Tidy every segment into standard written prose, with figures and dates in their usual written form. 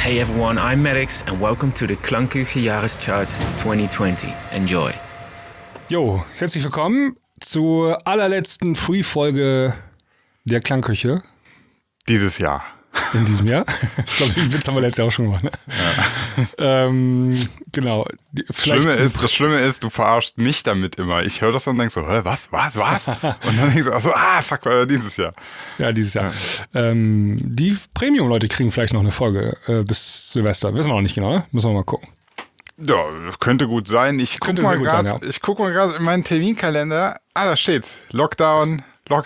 Hey everyone, I'm Merix and welcome to the Klangküche Jahrescharts 2020. Enjoy. Jo, herzlich willkommen zur allerletzten Free-Folge der Klangküche. Dieses Jahr. In diesem Jahr. Ich glaube, den Witz haben wir letztes Jahr auch schon gemacht. Ne? Ja. Genau. Das Schlimme ist, du verarschst mich damit immer. Ich höre das und denke so, was? Und dann denke ich so, fuck, war ja dieses Jahr. Ja, dieses Jahr. Ja. Die Premium-Leute kriegen vielleicht noch eine Folge bis Silvester. Wissen wir noch nicht genau, ne? Müssen wir mal gucken. Ja, könnte gut sein. Ich gucke mal gerade in meinen Terminkalender. Da steht's. Lockdown.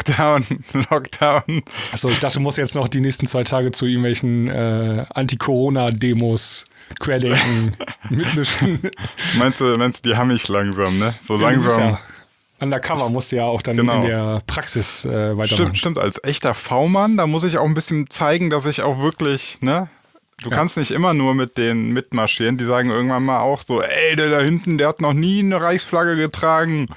Achso, ich dachte, du musst jetzt noch die nächsten 2 Tage zu irgendwelchen Anti-Corona-Demos querdenken, mitmischen. Meinst du, die haben mich langsam, ne? So ja, langsam. Ja, undercover musst du ja auch dann in der Praxis weitermachen. Stimmt, als echter V-Mann, da muss ich auch ein bisschen zeigen, dass ich auch wirklich, ne? Du kannst nicht immer nur mit denen mitmarschieren, die sagen irgendwann mal auch so, ey, der da hinten, der hat noch nie eine Reichsflagge getragen.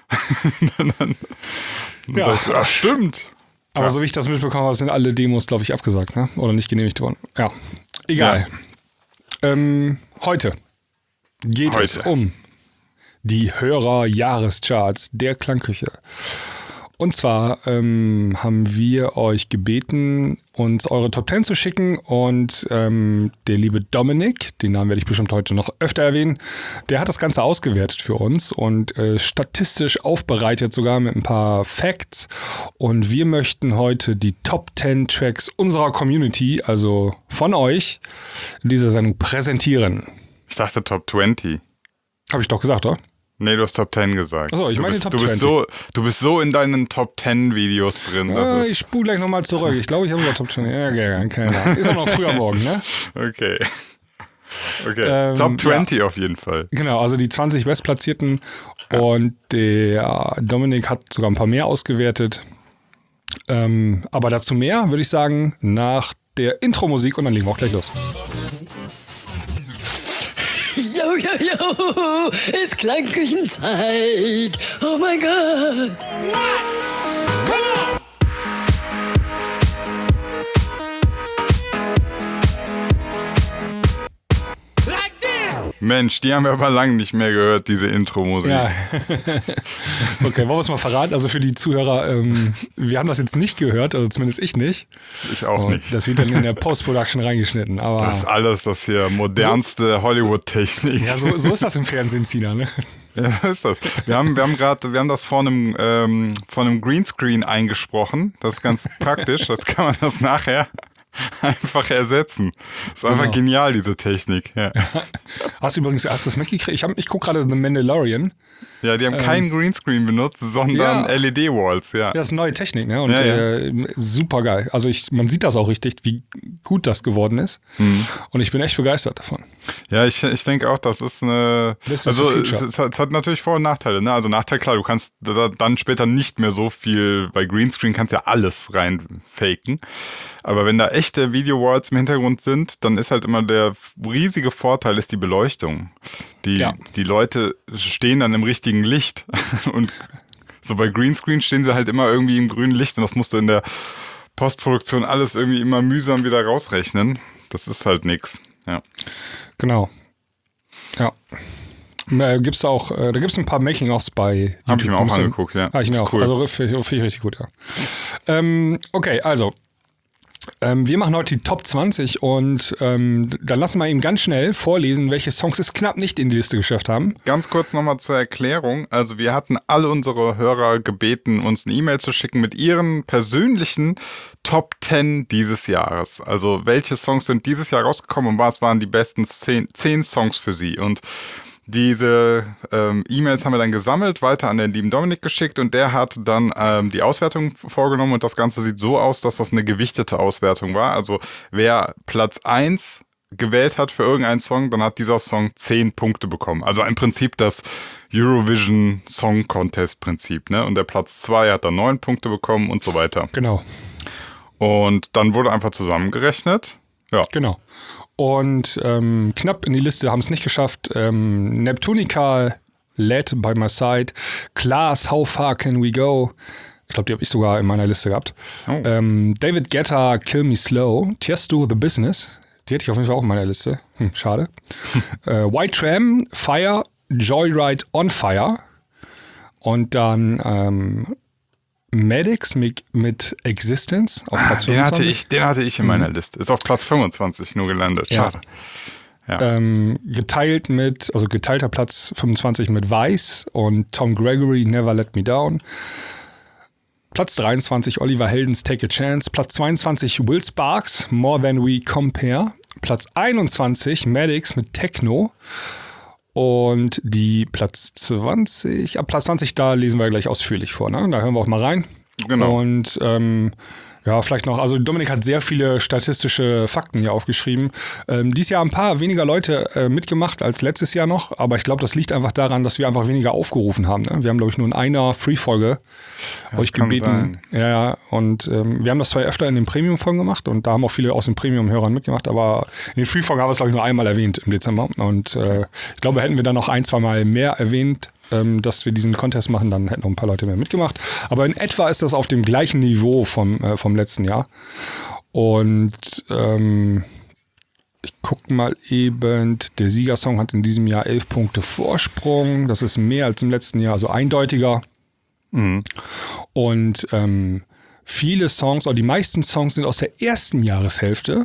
Ja, stimmt. Aber so wie ich das mitbekommen habe, sind alle Demos, glaube ich, abgesagt, ne? Oder nicht genehmigt worden. Ja, egal. Ja. Heute geht es um die Hörer-Jahrescharts der Klangküche. Und zwar haben wir euch gebeten, uns eure Top 10 zu schicken und der liebe Dominik, den Namen werde ich bestimmt heute noch öfter erwähnen, der hat das Ganze ausgewertet für uns und statistisch aufbereitet, sogar mit ein paar Facts. Und wir möchten heute die Top 10 Tracks unserer Community, also von euch, in dieser Sendung präsentieren. Ich dachte Top 20. Habe ich doch gesagt, oder? Nee, du hast Top 10 gesagt. Achso, ich meine die Top 20. Du bist so in deinen Top 10 Videos drin. Ich spule gleich nochmal zurück. Ich glaube, ich habe sogar Top 20. Ja, keine Ahnung. Ist auch noch früh am Morgen, ne? Okay. Top 20 auf jeden Fall. Genau, also die 20 Bestplatzierten. Ja. Und der Dominik hat sogar ein paar mehr ausgewertet. Aber dazu mehr, würde ich sagen, nach der Intro-Musik und dann legen wir auch gleich los. Yo, ist Klangküchenzeit. Oh mein Gott. Mensch, die haben wir aber lange nicht mehr gehört, diese Intro-Musik. Ja. Okay, wollen wir es mal verraten? Also für die Zuhörer, wir haben das jetzt nicht gehört, also zumindest ich nicht. Ich auch nicht. Das wird dann in der Post-Production reingeschnitten. Aber das ist alles das hier modernste Hollywood-Technik. Ja, so ist das im Fernsehen, Zina, ne? Ja, so ist das. Wir haben das vor einem Greenscreen eingesprochen. Das ist ganz praktisch. Das kann man das nachher einfach ersetzen. Das ist einfach genial, diese Technik. Ja. Hast du das mitgekriegt? Ich gucke gerade The Mandalorian. Ja, die haben keinen Greenscreen benutzt, sondern LED-Walls. Ja. Das ist eine neue Technik, ne? Und super geil. Also man sieht das auch richtig, wie gut das geworden ist. Und ich bin echt begeistert davon. Ja, ich denke auch, das ist eine... es hat natürlich Vor- und Nachteile. Ne? Also Nachteil, klar, du kannst dann später nicht mehr so viel, bei Greenscreen kannst ja alles reinfaken. Aber wenn da echte Video-Walls im Hintergrund sind, dann ist halt immer der riesige Vorteil ist die Beleuchtung. Die Leute stehen dann im richtigen Licht. Und so bei Greenscreen stehen sie halt immer irgendwie im grünen Licht und das musst du in der Postproduktion alles irgendwie immer mühsam wieder rausrechnen. Das ist halt nix. Ja. Genau. Ja. Da gibt's ein paar Making-ofs bei YouTube. Hab ich mir auch angeguckt, ja. Ich mir auch. Cool. Also finde ich richtig gut, ja. Okay, also wir machen heute die Top 20 und dann lassen wir eben ganz schnell vorlesen, welche Songs es knapp nicht in die Liste geschafft haben. Ganz kurz nochmal zur Erklärung. Also wir hatten alle unsere Hörer gebeten, uns eine E-Mail zu schicken mit ihren persönlichen Top 10 dieses Jahres. Also welche Songs sind dieses Jahr rausgekommen und was waren die besten 10 Songs für sie? Und diese E-Mails haben wir dann gesammelt, weiter an den lieben Dominik geschickt und der hat dann die Auswertung vorgenommen und das Ganze sieht so aus, dass das eine gewichtete Auswertung war. Also wer Platz 1 gewählt hat für irgendeinen Song, dann hat dieser Song 10 Punkte bekommen. Also im Prinzip das Eurovision Song Contest Prinzip, ne? Und der Platz 2 hat dann 9 Punkte bekommen und so weiter. Genau. Und dann wurde einfach zusammengerechnet. Ja. Genau. Und knapp in die Liste haben es nicht geschafft. Neptunica, Led by My Side, Klaas, How Far Can We Go? Ich glaube, die habe ich sogar in meiner Liste gehabt. Oh. David Guetta, Kill Me Slow, Tiesto, The Business, Die hätte ich auf jeden Fall auch in meiner Liste. Schade. White Tram, Fire, Joyride on Fire. Und dann Maddox mit Existence auf Platz 25. Den hatte ich in meiner Liste. Ist auf Platz 25 nur gelandet. Schade. Ja. Geteilter Platz 25 mit Vice und Tom Gregory, Never Let Me Down. Platz 23 Oliver Heldens Take a Chance. Platz 22 Will Sparks, More Than We Compare. Platz 21 Maddox mit Techno. Und die Platz 20, da lesen wir gleich ausführlich vor, ne? Da hören wir auch mal rein. Genau. Und vielleicht noch, also Dominik hat sehr viele statistische Fakten hier aufgeschrieben. Dieses Jahr ein paar weniger Leute mitgemacht als letztes Jahr noch, aber ich glaube, das liegt einfach daran, dass wir einfach weniger aufgerufen haben. Ne? Wir haben, glaube ich, nur in einer Free-Folge euch gebeten. Ja, und wir haben das zwar öfter in den Premium-Folgen gemacht und da haben auch viele aus den Premium-Hörern mitgemacht, aber in den Free-Folgen haben wir es, glaube ich, nur einmal erwähnt im Dezember. Und ich glaube, hätten wir dann noch 1-2 Mal mehr erwähnt, dass wir diesen Contest machen, dann hätten noch ein paar Leute mehr mitgemacht. Aber in etwa ist das auf dem gleichen Niveau vom letzten Jahr. Und ich gucke mal eben, der Siegersong hat in diesem Jahr 11 Punkte Vorsprung. Das ist mehr als im letzten Jahr, also eindeutiger. Mhm. Und viele Songs, oder die meisten Songs sind aus der ersten Jahreshälfte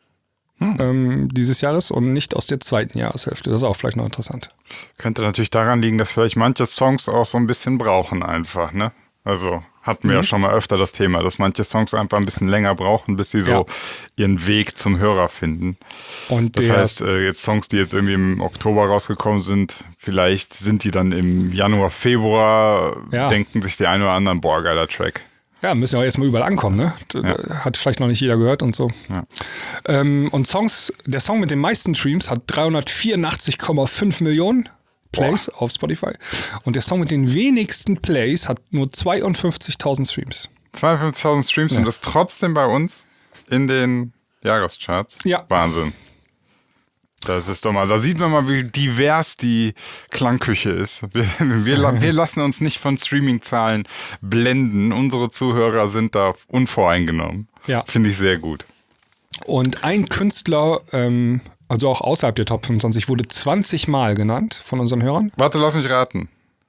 dieses Jahres und nicht aus der zweiten Jahreshälfte. Das ist auch vielleicht noch interessant. Könnte natürlich daran liegen, dass vielleicht manche Songs auch so ein bisschen brauchen einfach, ne? Also hatten wir ja schon mal öfter das Thema, dass manche Songs einfach ein bisschen länger brauchen, bis sie so ihren Weg zum Hörer finden. Und das heißt, jetzt Songs, die jetzt irgendwie im Oktober rausgekommen sind, vielleicht sind die dann im Januar, Februar, denken sich die einen oder anderen, boah, geiler Track. Ja, müssen ja auch erstmal überall ankommen, ne? Hat vielleicht noch nicht jeder gehört und so. Ja. Und der Song mit den meisten Streams hat 384,5 Millionen Plays auf Spotify. Und der Song mit den wenigsten Plays hat nur 52.000 Streams. 52.000 Streams und das trotzdem bei uns in den Jahrescharts. Ja. Wahnsinn. Das ist doch mal, da sieht man mal, wie divers die Klangküche ist. Wir lassen uns nicht von Streaming-Zahlen blenden. Unsere Zuhörer sind da unvoreingenommen. Ja. Finde ich sehr gut. Und ein Künstler, also auch außerhalb der Top 25, wurde 20 Mal genannt von unseren Hörern. Warte, lass mich raten.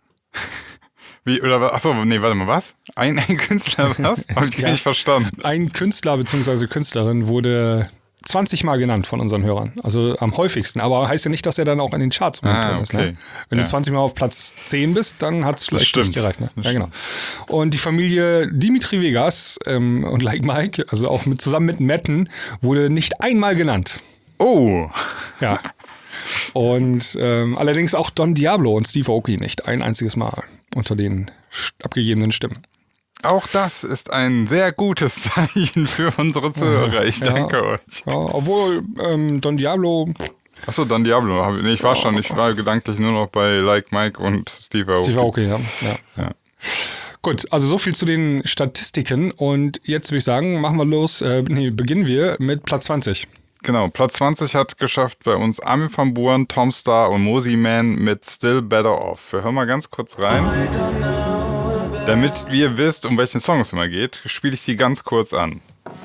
Warte mal, was? Ein Künstler, was? Habe ich gar nicht verstanden. Ein Künstler bzw. Künstlerin wurde 20 Mal genannt von unseren Hörern. Also am häufigsten. Aber heißt ja nicht, dass er dann auch in den Charts drin ist. Ne? Wenn du 20 Mal auf Platz 10 bist, dann hat es vielleicht nicht gereicht. Ne? Ja, genau. Und die Familie Dimitri Vegas und Like Mike, also auch zusammen mit Metten, wurde nicht einmal genannt. Oh! Ja. Und allerdings auch Don Diablo und Steve Aoki nicht ein einziges Mal unter den abgegebenen Stimmen. Auch das ist ein sehr gutes Zeichen für unsere Zuhörer. Ich danke euch. Ja, obwohl Don Diablo... Achso, Don Diablo. Ich war gedanklich nur noch bei Like Mike und Steve Aoki. Steve Aoki, ja. Gut, also so viel zu den Statistiken. Und jetzt würde ich sagen, beginnen wir mit Platz 20. Genau, Platz 20 hat geschafft bei uns Armin van Buuren, Tom Starr und Mosey Man mit Still Better Off. Wir hören mal ganz kurz rein. Damit ihr wisst, um welchen Song es immer geht, spiele ich die ganz kurz an.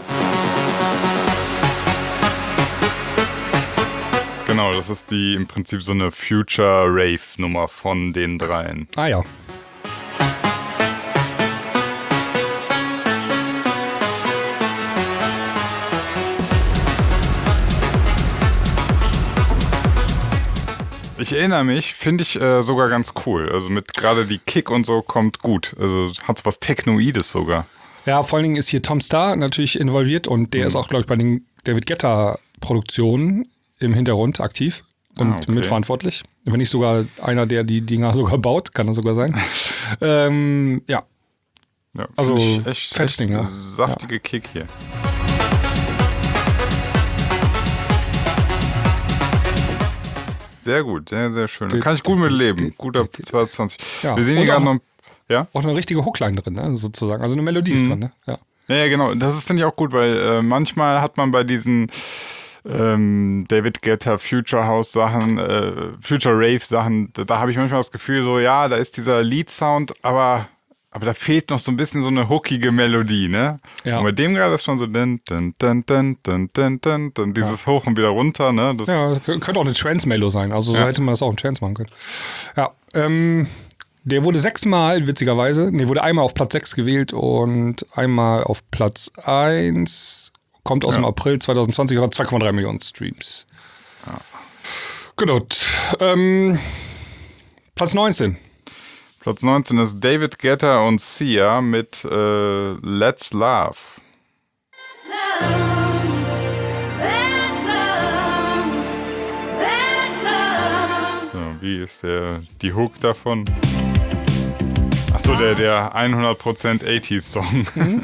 Genau, das ist im Prinzip so eine Future-Rave-Nummer von den dreien. Ah ja. Ich erinnere mich, finde ich sogar ganz cool. Also mit gerade die Kick und so kommt gut. Also hat was Technoides sogar. Ja, vor allen Dingen ist hier Tom Starr natürlich involviert und der ist auch, glaube ich, bei den David Guetta-Produktionen im Hintergrund aktiv und mitverantwortlich. Wenn nicht sogar einer, der die Dinger sogar baut, kann das sogar sein. Ja, also fettes Ding. Ja. Saftige Kick hier. Sehr gut, sehr, sehr schön. Da kann ich gut mit leben. Guter 20. Ja. Wir sehen hier gerade noch. Ja? Auch eine richtige Hookline drin, ne? Sozusagen. Also eine Melodie ist drin, ne? Ja, genau. Das finde ich auch gut, weil manchmal hat man bei diesen David Guetta Future House Sachen, Future Rave Sachen, da habe ich manchmal das Gefühl so, ja, da ist dieser Lead-Sound, aber Aber da fehlt noch so ein bisschen so eine hookige Melodie, ne? Ja. Und bei dem gerade ist schon so dieses Hoch und wieder runter, ne? Das Könnte auch eine Trance-Melo sein. Also so hätte man das auch im Trance machen können. Ja, der wurde 6-mal, witzigerweise, wurde einmal auf Platz 6 gewählt und einmal auf Platz 1. Kommt aus dem April 2020, hat 2,3 Millionen Streams. Ja. Genau. Platz 19. Platz 19 ist David Guetta und Sia mit Let's Love. So, wie ist die Hook davon? Achso, der 100% 80s-Song. Mhm.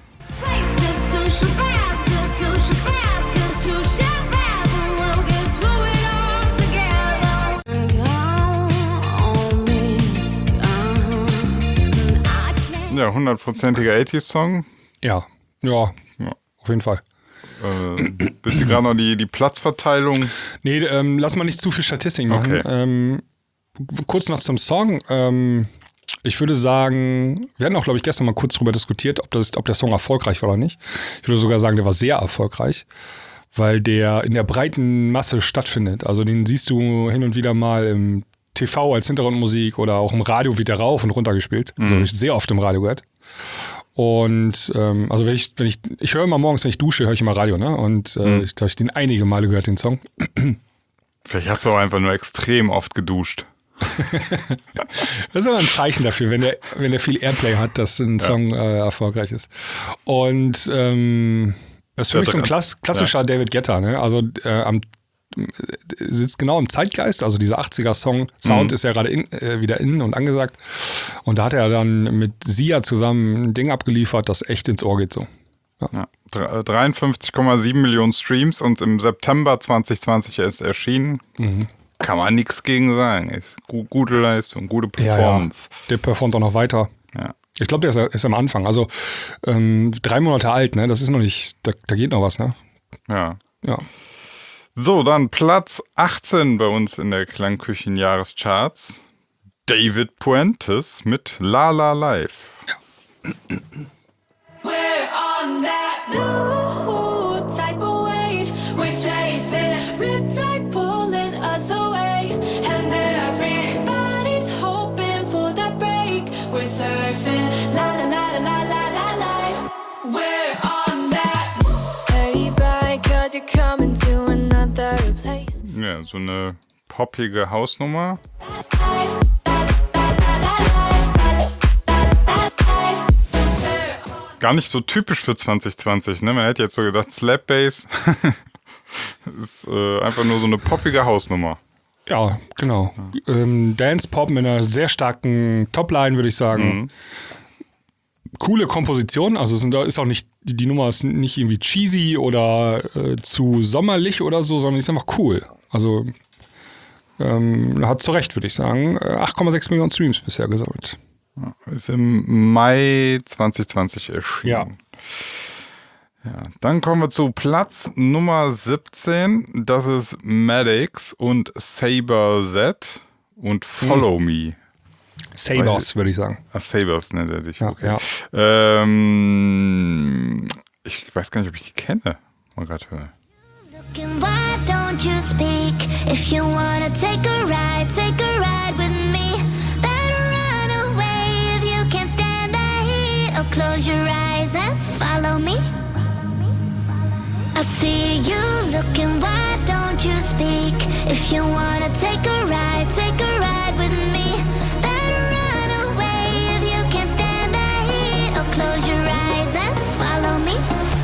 Ja, 100%iger 80s-Song. Ja, auf jeden Fall. Willst du gerade noch die Platzverteilung? Nee, lass mal nicht zu viel Statistik machen. Okay. Kurz noch zum Song. Ich würde sagen, wir hatten auch, glaube ich, gestern mal kurz drüber diskutiert, ob der Song erfolgreich war oder nicht. Ich würde sogar sagen, der war sehr erfolgreich, weil der in der breiten Masse stattfindet. Also den siehst du hin und wieder mal im TV als Hintergrundmusik oder auch im Radio wird der rauf und runter gespielt. Also habe ich sehr oft im Radio gehört. Und also wenn ich höre immer morgens, wenn ich dusche, höre ich immer Radio, ne? Und da habe ich den einige Male gehört, den Song. Vielleicht hast du auch einfach nur extrem oft geduscht. Das ist aber ein Zeichen dafür, wenn der viel Airplay hat, dass ein Song erfolgreich ist. Und das ist für mich so ein klassischer David Guetta, ne? Also sitzt genau im Zeitgeist, also dieser 80er-Song-Sound ist ja gerade wieder in und angesagt. Und da hat er dann mit Sia zusammen ein Ding abgeliefert, das echt ins Ohr geht so. Ja. 53,7 Millionen Streams und im September 2020 ist erschienen. Kann man nichts gegen sagen. Ist gute Leistung, gute Performance. Ja. Der performt auch noch weiter. Ja. Ich glaube, der ist am Anfang. Also 3 Monate alt, ne? Das ist noch nicht, da geht noch was, ne? Ja. Ja. So, dann Platz 18 bei uns in der Klangküchen-Jahrescharts. David Puentes mit La La Life. Ja. We're on that new type of wave. We're chasing riptide, pulling us away. And everybody's hoping for that break. We're surfing la la la la la la life. We're on that. Say bye, 'cause you're coming to another place. Ja, so eine poppige Hausnummer. Gar nicht so typisch für 2020, ne? Man hätte jetzt so gedacht, Slap Bass ist einfach nur so eine poppige Hausnummer. Ja, genau. Dance Pop mit einer sehr starken Topline, würde ich sagen. Coole Komposition, also ist auch nicht, die Nummer ist nicht irgendwie cheesy oder zu sommerlich oder so, sondern ist einfach cool. Also hat zu Recht, würde ich sagen, 8,6 Millionen Streams bisher gesammelt. Ist im Mai 2020 erschienen. Ja, dann kommen wir zu Platz Nummer 17. Das ist Maddox und Saber Z und Follow Me. Sabers, würde ich sagen. Sabers nennt er dich. Ja, okay. ja. Ich weiß gar nicht, ob ich die kenne. Mal gerade hören. Why don't you speak? If you wanna take a ride with me. Better run away if you can't stand the heat. Or close your eyes and follow me. I see you looking, why don't you speak? If you wanna take a ride with me. Better run away if you can't stand the heat. Or close your eyes and follow me.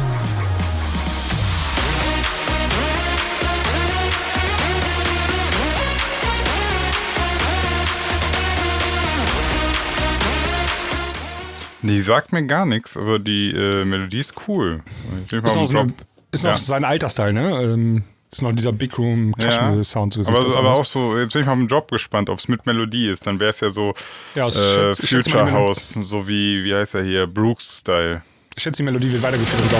Die sagt mir gar nichts, aber die Melodie ist cool. Ist noch sein Altersteil, ne? Ist noch dieser Big Room Sound. Aber auch so, jetzt bin ich mal im Job gespannt, ob es mit Melodie ist. Dann wäre es ja so Future House, so wie heißt er hier, Brooks-Style. Ich schätze, die Melodie wird weitergeführt im Job.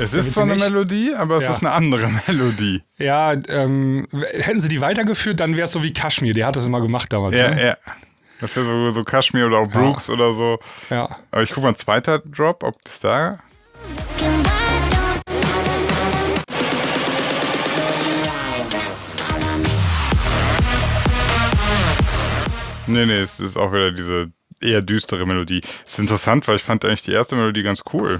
Es ist zwar eine Melodie, aber es ist eine andere Melodie. Ja, hätten sie die weitergeführt, dann wäre es so wie Kashmir. Der hat das immer gemacht damals. Ja, ne? ja. Das wäre so Kashmir oder auch Brooks oder so. Ja. Aber ich gucke mal, zweiter Drop, ob das da... Nee, es ist auch wieder diese eher düstere Melodie. Es ist interessant, weil ich fand eigentlich die erste Melodie ganz cool.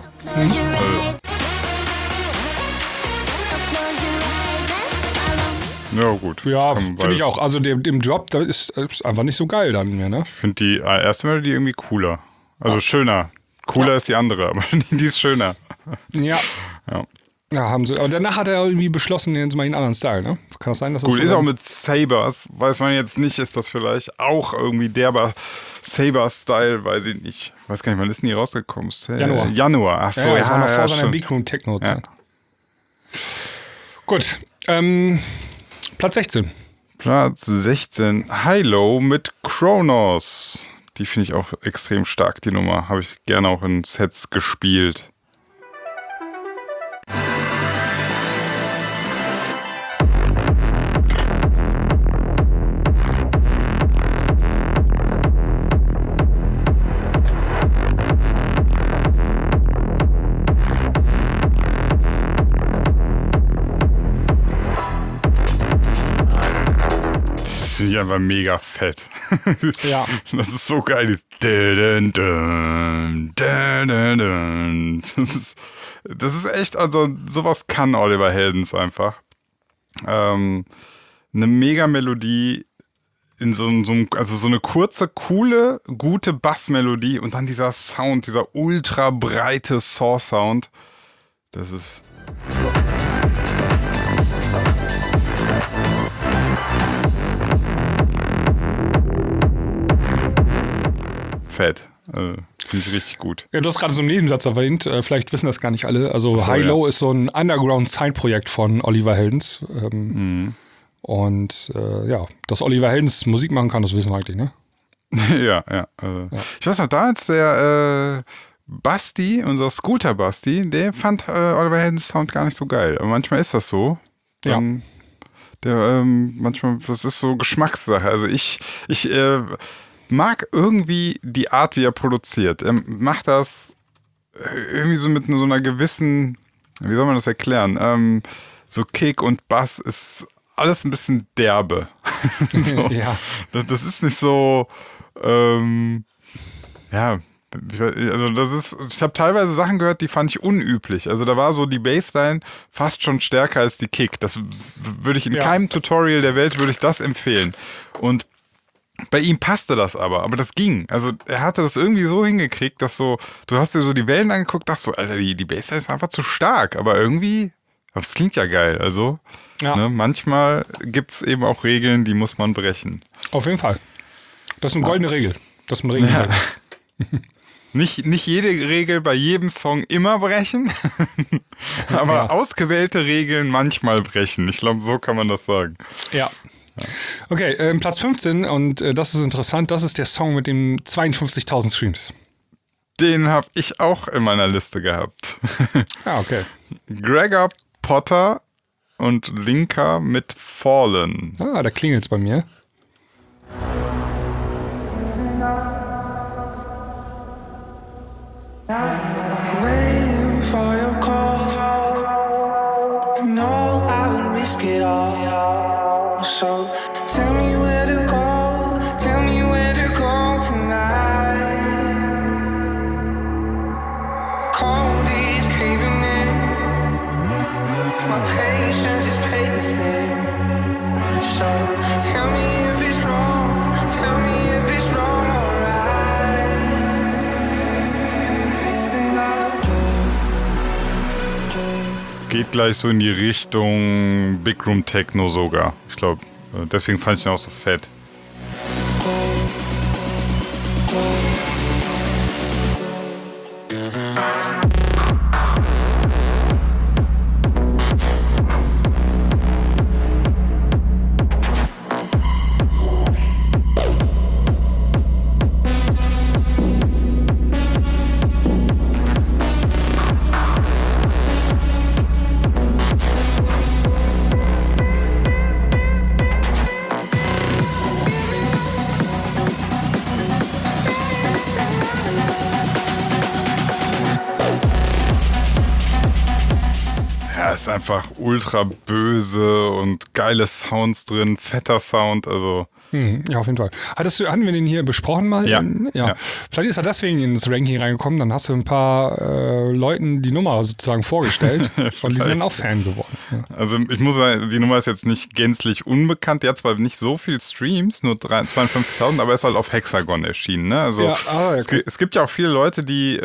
Ja, gut. Ja, finde ich auch. Also im Drop, da ist einfach nicht so geil dann mehr, ne? Ich finde die erste Melodie irgendwie cooler. Also schöner. Cooler ist die andere, aber die ist schöner. Ja. Ja, haben sie. Aber danach hat er irgendwie beschlossen, jetzt mal einen anderen Style, ne? Kann das sein, dass das gut, so ist auch mit Sabers. Weiß man jetzt nicht, ist das vielleicht auch irgendwie derber Saber-Style, weiß ich nicht. Weiß gar nicht, wann ist denn die rausgekommen? Januar. Ach so, das war noch vor seiner Big Room Techno-Zeit. Ja. Gut. Platz 16. Platz 16. Hilo mit Kronos. Die finde ich auch extrem stark, die Nummer. Habe ich gerne auch in Sets gespielt. Finde ich einfach mega fett. Ja. Das ist so geil. Das ist echt, also sowas kann Oliver Heldens einfach. Eine mega Melodie in so eine kurze, coole, gute Bassmelodie und dann dieser Sound, dieser ultra breite Saw-Sound. Das ist... Fett. Finde ich richtig gut. Ja, du hast gerade so einen Nebensatz erwähnt, vielleicht wissen das gar nicht alle. Also Hilo ist so ein Underground-Side-Projekt von Oliver Heldens. Und dass Oliver Heldens Musik machen kann, das wissen wir eigentlich, ne? Ja. Ich weiß noch, da als der Basti, unser Scooter-Basti, der fand Oliver Heldens Sound gar nicht so geil. Aber manchmal ist das so. Dann, manchmal, das ist so Geschmackssache. Also ich mag irgendwie die Art, wie er produziert. Er macht das irgendwie so mit so einer gewissen, wie soll man das erklären? So Kick und Bass ist alles ein bisschen derbe. So. Ja. Das ist nicht so, also ich habe teilweise Sachen gehört, die fand ich unüblich. Also da war so die Bassline fast schon stärker als die Kick. Das würde ich in keinem Tutorial der Welt würde ich das empfehlen. Und bei ihm passte das aber das ging. Also er hatte das irgendwie so hingekriegt, dass so, du hast dir so die Wellen angeguckt, dachtest so, Alter, die Bassline ist einfach zu stark, aber irgendwie, das klingt ja geil, also ne, manchmal gibt's eben auch Regeln, die muss man brechen. Auf jeden Fall. Das ist eine goldene Regel, dass man Regeln hat. Nicht jede Regel bei jedem Song immer brechen, aber ausgewählte Regeln manchmal brechen. Ich glaube, so kann man das sagen. Ja. Okay, Platz 15 und das ist interessant, das ist der Song mit den 52.000 Streams. Den habe ich auch in meiner Liste gehabt. Okay. Gregor Potter und Linka mit Fallen. Da klingelt's bei mir. Waiting for your call. You know I would risk it all. So tell me where to go. Tell me where to go tonight. Cold is caving in. My patience is paper thin. So tell me if it's wrong. Tell me if it's wrong. Geht gleich so in die Richtung Big Room Techno sogar. Ich glaube, deswegen fand ich ihn auch so fett. Ja, ist einfach ultra böse und geile Sounds drin, fetter Sound, also. Ja, auf jeden Fall. Hatten wir den hier besprochen mal? Ja. Ja. Vielleicht ist er deswegen ins Ranking reingekommen, dann hast du ein paar Leuten die Nummer sozusagen vorgestellt und die sind dann auch Fan geworden. Ja. Also ich muss sagen, die Nummer ist jetzt nicht gänzlich unbekannt, die hat zwar nicht so viel Streams, nur 52.000, aber ist halt auf Hexagon erschienen. Ne? Also Ja, okay. es gibt ja auch viele Leute, die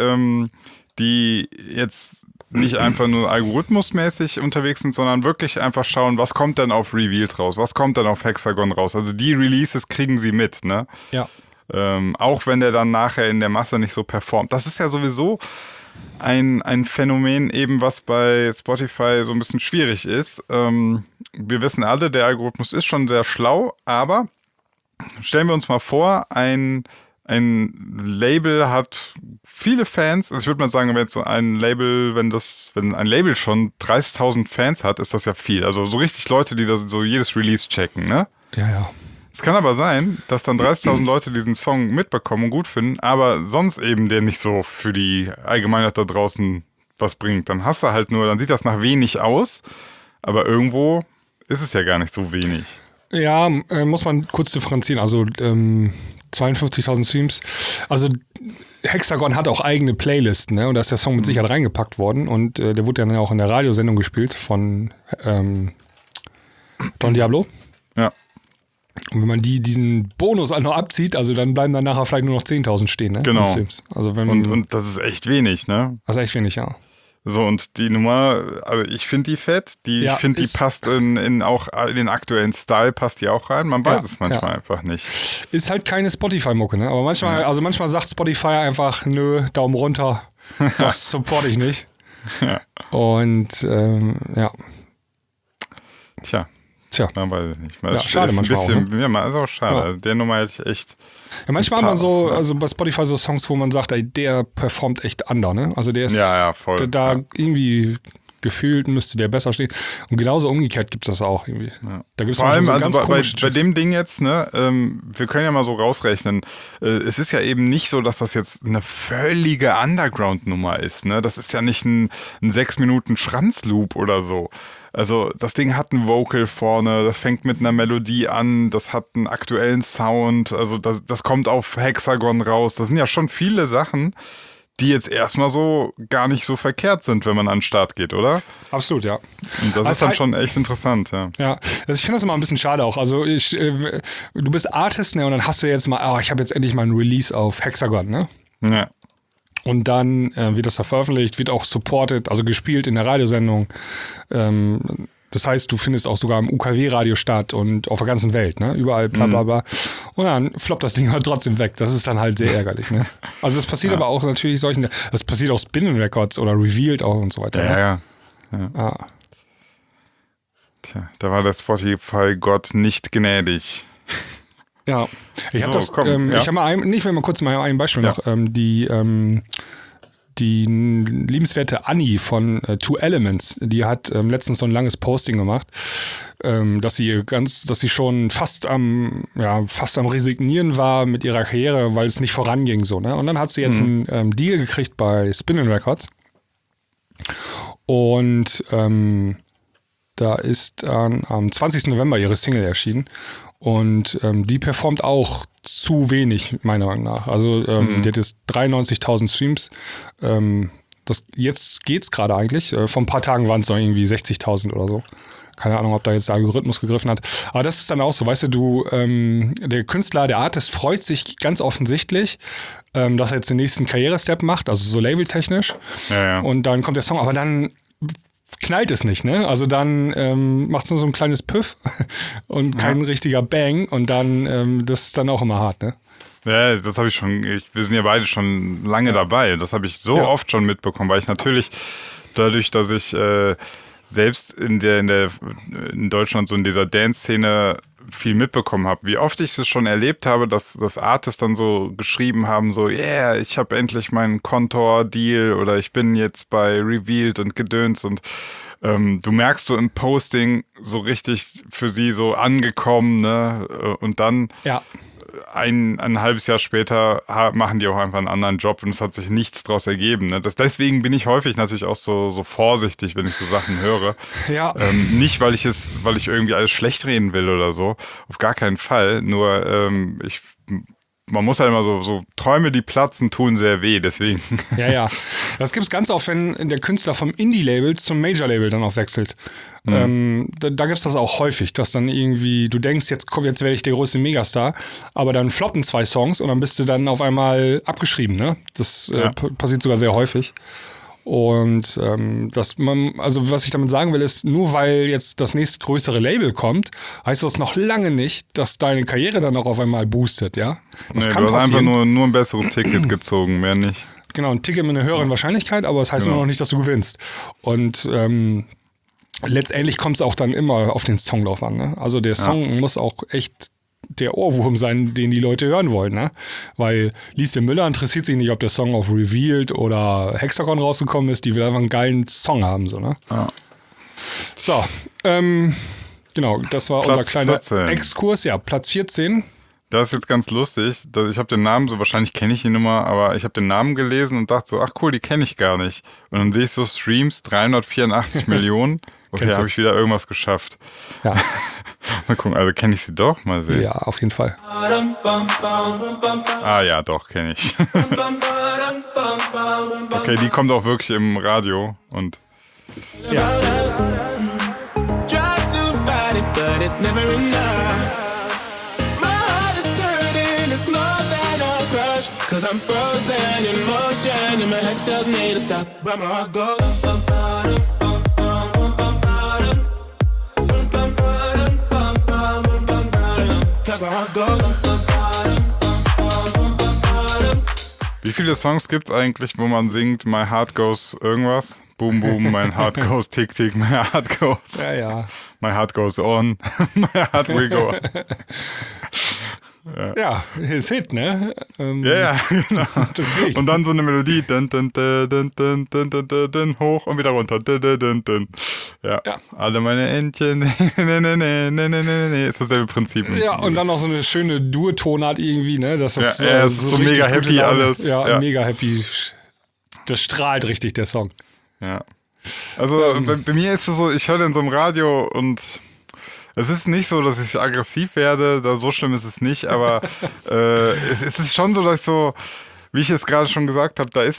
jetzt nicht einfach nur algorithmusmäßig unterwegs sind, sondern wirklich einfach schauen, was kommt denn auf Revealed raus, was kommt dann auf Hexagon raus. Also die Releases kriegen sie mit, ne? Ja. Auch wenn der dann nachher in der Masse nicht so performt. Das ist ja sowieso ein Phänomen eben, was bei Spotify so ein bisschen schwierig ist. Wir wissen alle, der Algorithmus ist schon sehr schlau, aber stellen wir uns mal vor, ein Label hat viele Fans. Also ich würde mal sagen, wenn jetzt so ein Label, wenn ein Label schon 30.000 Fans hat, ist das ja viel. Also so richtig Leute, die da so jedes Release checken, ne? Ja. Es kann aber sein, dass dann 30.000 Leute diesen Song mitbekommen und gut finden, aber sonst eben der nicht so für die Allgemeinheit da draußen was bringt. Dann hast du halt nur, dann sieht das nach wenig aus, aber irgendwo ist es ja gar nicht so wenig. Ja, muss man kurz differenzieren. Also 52.000 Streams. Also Hexagon hat auch eigene Playlisten, ne? Und da ist der Song mit Sicherheit reingepackt worden und der wurde dann auch in der Radiosendung gespielt von Don Diablo. Ja. Und wenn man diesen Bonus auch noch abzieht, also dann bleiben dann nachher vielleicht nur noch 10.000 stehen, ne? Genau. Also wenn Und das ist echt wenig, ne? Das ist echt wenig, ja. So, und die Nummer, also ich finde die fett, ich finde, die passt auch in den aktuellen Style, passt die auch rein. Man weiß es manchmal einfach nicht. Ist halt keine Spotify-Mucke, ne? Aber manchmal sagt Spotify einfach, nö, Daumen runter, das supporte ich nicht. Ja. Und ja. Tja. Man weiß es nicht. Ja, schade ist manchmal bisschen, auch, ne? Ja, ist auch schade. Ja. Also der Nummer hätte ich echt. Ja, manchmal hat man so, also bei Spotify so Songs, wo man sagt, ey, der performt echt under, ne? Also der ist voll. Irgendwie gefühlt müsste der besser stehen. Und genauso umgekehrt gibt es das auch irgendwie. Ja. Da gibt's vor allem so also ganz bei dem Ding jetzt, ne, wir können ja mal so rausrechnen, es ist ja eben nicht so, dass das jetzt eine völlige Underground-Nummer ist, ne? Das ist ja nicht ein 6 Minuten Schranzloop oder so. Also das Ding hat ein Vocal vorne, das fängt mit einer Melodie an, das hat einen aktuellen Sound, also das kommt auf Hexagon raus. Das sind ja schon viele Sachen, die jetzt erstmal so gar nicht so verkehrt sind, wenn man an den Start geht, oder? Absolut, ja. Und das ist dann schon echt interessant, ja. Ja, also ich finde das immer ein bisschen schade auch. Also du bist Artist, ne, und dann hast du jetzt mal, ich habe jetzt endlich mal ein Release auf Hexagon, ne? Ja. Und dann wird das da veröffentlicht, wird auch supported, also gespielt in der Radiosendung. Das heißt, du findest auch sogar im UKW-Radio statt und auf der ganzen Welt, ne? Überall, bla bla bla. Und dann floppt das Ding halt trotzdem weg. Das ist dann halt sehr ärgerlich, ne? Also das passiert aber auch natürlich das passiert auch Spin Records oder Revealed auch und so weiter. Ja. Ah. Tja, da war der Spotify-Gott nicht gnädig. Ja, ich habe So, komm, ich habe mal ich will mal kurz mal ein Beispiel noch. Die liebenswerte Anni von Two Elements, die hat letztens so ein langes Posting gemacht, dass sie schon fast am Resignieren war mit ihrer Karriere, weil es nicht voranging so, ne? Und dann hat sie jetzt einen Deal gekriegt bei Spinnin' Records und da ist dann am 20. November ihre Single erschienen. Und die performt auch zu wenig, meiner Meinung nach. Also die hat jetzt 93.000 Streams. Jetzt geht's gerade eigentlich. Vor ein paar Tagen waren es noch irgendwie 60.000 oder so. Keine Ahnung, ob da jetzt der Algorithmus gegriffen hat. Aber das ist dann auch so, weißt du, der Künstler, der Artist freut sich ganz offensichtlich, dass er jetzt den nächsten Karrierestep macht, also so labeltechnisch. Ja. Und dann kommt der Song, aber dann knallt es nicht, ne? Also dann macht es nur so ein kleines Püff und kein richtiger Bang und dann, das ist dann auch immer hart, ne? Ja, das habe ich schon, wir sind ja beide schon lange dabei. Das habe ich so oft schon mitbekommen, weil ich natürlich dadurch, dass ich selbst in Deutschland so in dieser Dance-Szene viel mitbekommen habe, wie oft ich es schon erlebt habe, dass Artists dann so geschrieben haben, so, yeah, ich habe endlich meinen Kontor-Deal oder ich bin jetzt bei Revealed und Gedöns und du merkst so im Posting so richtig für sie so angekommen, ne? Und dann ein halbes Jahr später machen die auch einfach einen anderen Job und es hat sich nichts draus ergeben. Ne? Deswegen bin ich häufig natürlich auch so vorsichtig, wenn ich so Sachen höre. Ja. Nicht, weil ich irgendwie alles schlecht reden will oder so. Auf gar keinen Fall. Nur man muss halt immer so Träume, die platzen, tun sehr weh, deswegen. Ja. Das gibt's ganz oft, wenn der Künstler vom Indie-Label zum Major-Label dann auch wechselt. Da gibt's das auch häufig, dass dann irgendwie, du denkst, jetzt werde ich der größte Megastar, aber dann floppen 2 Songs und dann bist du dann auf einmal abgeschrieben, ne? Das passiert sogar sehr häufig. Und was ich damit sagen will, ist, nur weil jetzt das nächste größere Label kommt, heißt das noch lange nicht, dass deine Karriere dann auch auf einmal boostet, ja? Das kann du hast passieren. einfach nur ein besseres Ticket gezogen, mehr nicht. Genau, ein Ticket mit einer höheren Wahrscheinlichkeit, aber das heißt immer noch nicht, dass du gewinnst. Und letztendlich kommt es auch dann immer auf den Song drauf an, ne? Also der Song muss auch echt der Ohrwurm sein, den die Leute hören wollen, ne? Weil Lieschen Müller interessiert sich nicht, ob der Song auf Revealed oder Hexagon rausgekommen ist, die will einfach einen geilen Song haben, so, ne? Ja. So, genau, das war Platz unser kleiner 14. Exkurs, ja, Platz 14. Das ist jetzt ganz lustig. Ich habe den Namen, so wahrscheinlich kenne ich die Nummer, aber ich habe den Namen gelesen und dachte so, ach cool, die kenne ich gar nicht. Und dann sehe ich so Streams, 384 Millionen. Okay, habe ich wieder irgendwas geschafft. Ja. Mal gucken, also kenne ich sie doch? Mal sehen. Ja, auf jeden Fall. Ah ja, doch, kenne ich. Okay, die kommt auch wirklich im Radio und Ja. Cause I'm frozen in motion and my head tells me to stop, but my heart goes cause my heart goes. Wie viele Songs gibt's eigentlich, wo man singt My Heart Goes irgendwas? Boom, boom, my heart goes tick, tick, my heart goes. Ja. My heart goes on, my heart will go on. Ja, ist Hit, ne? Ja, genau. Deswegen. Und dann so eine Melodie, dun, dun, dun, dun, dun, dun, dun, dun, dun, hoch und wieder runter. Dun, dun, dun, dun. Ja. Alle meine Entchen, ist dasselbe Prinzip. Ja, und dann noch so eine schöne Dur-Tonart irgendwie, ne? Das ist, es ist so mega happy alles. Ja, mega happy. Das strahlt richtig, der Song. Ja. Also bei mir ist es so, ich höre den so im Radio und es ist nicht so, dass ich aggressiv werde, so schlimm ist es nicht, aber es ist schon so, dass ich so, wie ich es gerade schon gesagt habe, das ist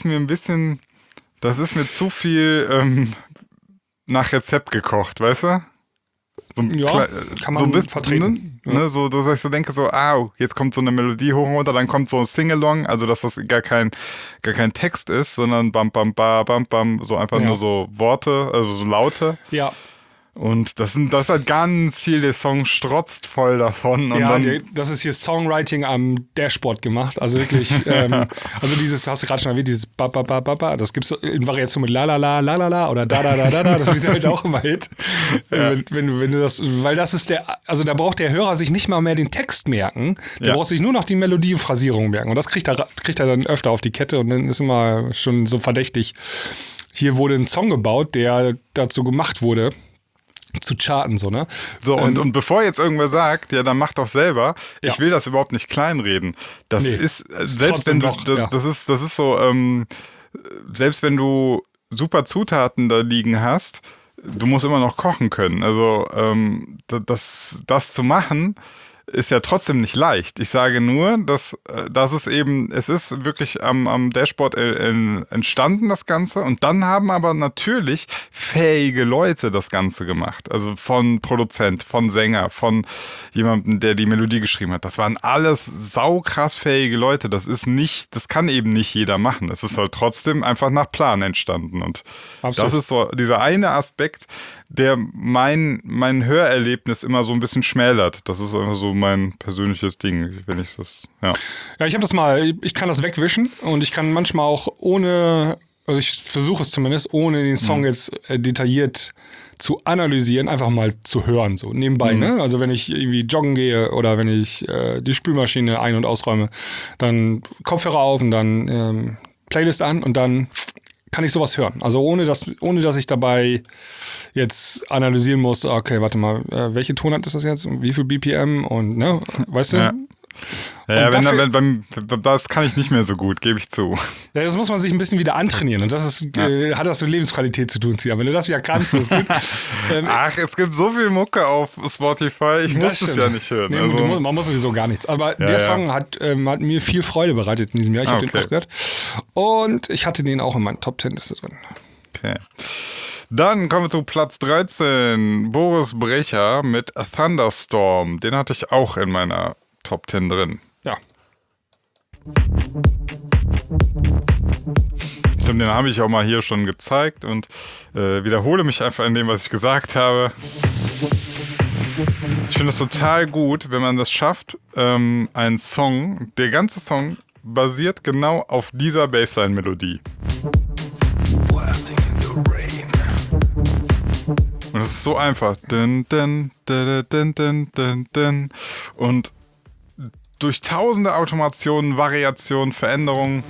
mir zu viel nach Rezept gekocht, weißt du? So kann man so vertreten. Ne, so, dass ich so denke, so, jetzt kommt so eine Melodie hoch und runter, dann kommt so ein Sing-Along, also dass das gar kein Text ist, sondern bam, bam, ba, bam, bam, so einfach nur so Worte, also so Laute. Ja. Und das hat ganz viel, der Song strotzt voll davon. Und ja, dann, das ist hier Songwriting am Dashboard gemacht. Also wirklich, also dieses, hast du gerade schon erwähnt, dieses ba, ba, ba, ba, ba, das gibt's in Variation mit la, la, la, la, la, la oder da, da, da, da, da, das wird halt auch immer Hit. Wenn du das, weil das ist also da braucht der Hörer sich nicht mal mehr den Text merken, der braucht sich nur noch die Melodie und Phrasierung merken. Und das kriegt er dann öfter auf die Kette und dann ist immer schon so verdächtig. Hier wurde ein Song gebaut, der dazu gemacht wurde, zu charten, so, ne? So, und bevor jetzt irgendwer sagt, ja, dann mach doch selber, ich will das überhaupt nicht kleinreden. Das ist, selbst wenn du, das ist so, selbst wenn du super Zutaten da liegen hast, du musst immer noch kochen können. Also, das zu machen, ist ja trotzdem nicht leicht. Ich sage nur, dass es ist wirklich am Dashboard entstanden, das Ganze. Und dann haben aber natürlich fähige Leute das Ganze gemacht. Also von Produzent, von Sänger, von jemandem, der die Melodie geschrieben hat. Das waren alles saukrass fähige Leute. Das kann eben nicht jeder machen. Es ist halt trotzdem einfach nach Plan entstanden. Und das ist so dieser eine Aspekt, der mein Hörerlebnis immer so ein bisschen schmälert. Das ist einfach so mein persönliches Ding, wenn ich das, Ja, ich kann das wegwischen und ich kann manchmal auch also ich versuche es zumindest, ohne den Song jetzt detailliert zu analysieren, einfach mal zu hören, so nebenbei, ne? Also wenn ich irgendwie joggen gehe oder wenn ich die Spülmaschine ein- und ausräume, dann Kopfhörer auf und dann Playlist an und dann kann ich sowas hören. Also ohne dass ich dabei jetzt analysieren muss, okay, warte mal, welche Tonart ist das jetzt? Wie viel BPM? Und, ne, weißt du? Ja, das kann ich nicht mehr so gut, gebe ich zu. Ja, das muss man sich ein bisschen wieder antrainieren und das hat was mit Lebensqualität zu tun, Sia. Wenn du das wieder kannst, ist gut. Ach, es gibt so viel Mucke auf Spotify, ich muss es ja nicht hören. Nee, also. man muss sowieso gar nichts. Aber der Song hat mir viel Freude bereitet in diesem Jahr. Ich habe den oft gehört. Und ich hatte den auch in meiner Top-10-Liste drin. Okay. Dann kommen wir zu Platz 13. Boris Brecher mit Thunderstorm. Den hatte ich auch in meiner Top 10 drin. Ja. Stimmt, den habe ich auch mal hier schon gezeigt und wiederhole mich einfach in dem, was ich gesagt habe. Ich finde es total gut, wenn man das schafft, einen Song, der ganze Song basiert genau auf dieser Bassline-Melodie. Und es ist so einfach. Und durch tausende Automationen, Variationen, Veränderungen.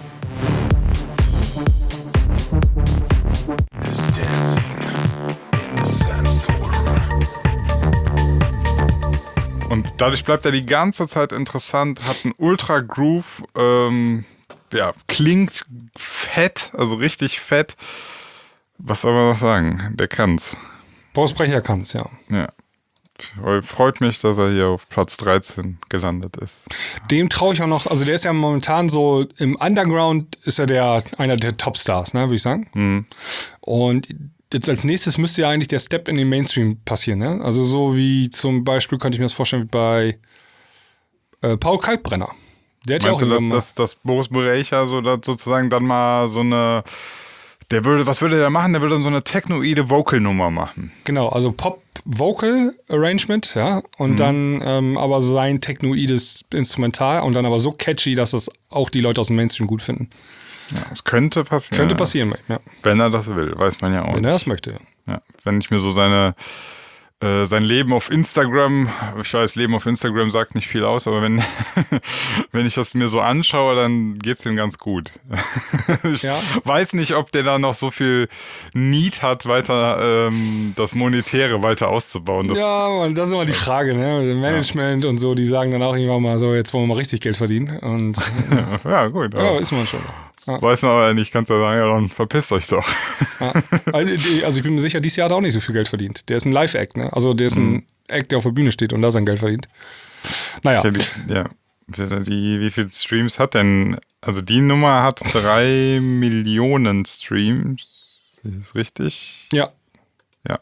Und dadurch bleibt er die ganze Zeit interessant, hat einen Ultra-Groove, klingt fett, also richtig fett. Was soll man noch sagen? Der kann's. Boris Brecher kann's, ja. Ja. Freut mich, dass er hier auf Platz 13 gelandet ist. Dem traue ich auch noch, also der ist ja momentan so, im Underground ist er einer der Topstars, ne, würde ich sagen. Mhm. Und jetzt als nächstes müsste ja eigentlich der Step in den Mainstream passieren, ne? Also so wie zum Beispiel, könnte ich mir das vorstellen, wie bei Paul Kalkbrenner. Der hat Meinst ja auch du, dass Boris Brecher so sozusagen dann mal so eine... was würde der machen? Der würde dann so eine technoide Vocal-Nummer machen. Genau, also Pop-Vocal-Arrangement, ja, und dann aber sein technoides Instrumental und dann aber so catchy, dass es auch die Leute aus dem Mainstream gut finden. Ja, das könnte passieren. Könnte passieren, ja. Wenn er das will, weiß man ja auch. Wenn er das möchte, ja. Ja. Wenn ich mir so sein Leben auf Instagram, ich weiß, Leben auf Instagram sagt nicht viel aus, aber wenn ich das mir so anschaue, dann geht's ihm ganz gut. Ich weiß nicht, ob der da noch so viel Need hat, weiter das Monetäre weiter auszubauen. Ja, das ist immer die Frage, ne? Management und so, die sagen dann auch irgendwann mal so, jetzt wollen wir mal richtig Geld verdienen. Und ja, gut. Ja, ist man schon. Ja. Weiß man aber nicht, kannst du sagen, ja, dann verpisst euch doch. Ja. Also ich bin mir sicher, dieses Jahr hat er auch nicht so viel Geld verdient. Der ist ein Live-Act, ne? Also der ist ein Act, der auf der Bühne steht und da sein Geld verdient. Naja. Wie viele Streams hat denn? Also die Nummer hat 3 Millionen Streams. Ist das richtig? Ja. Ja.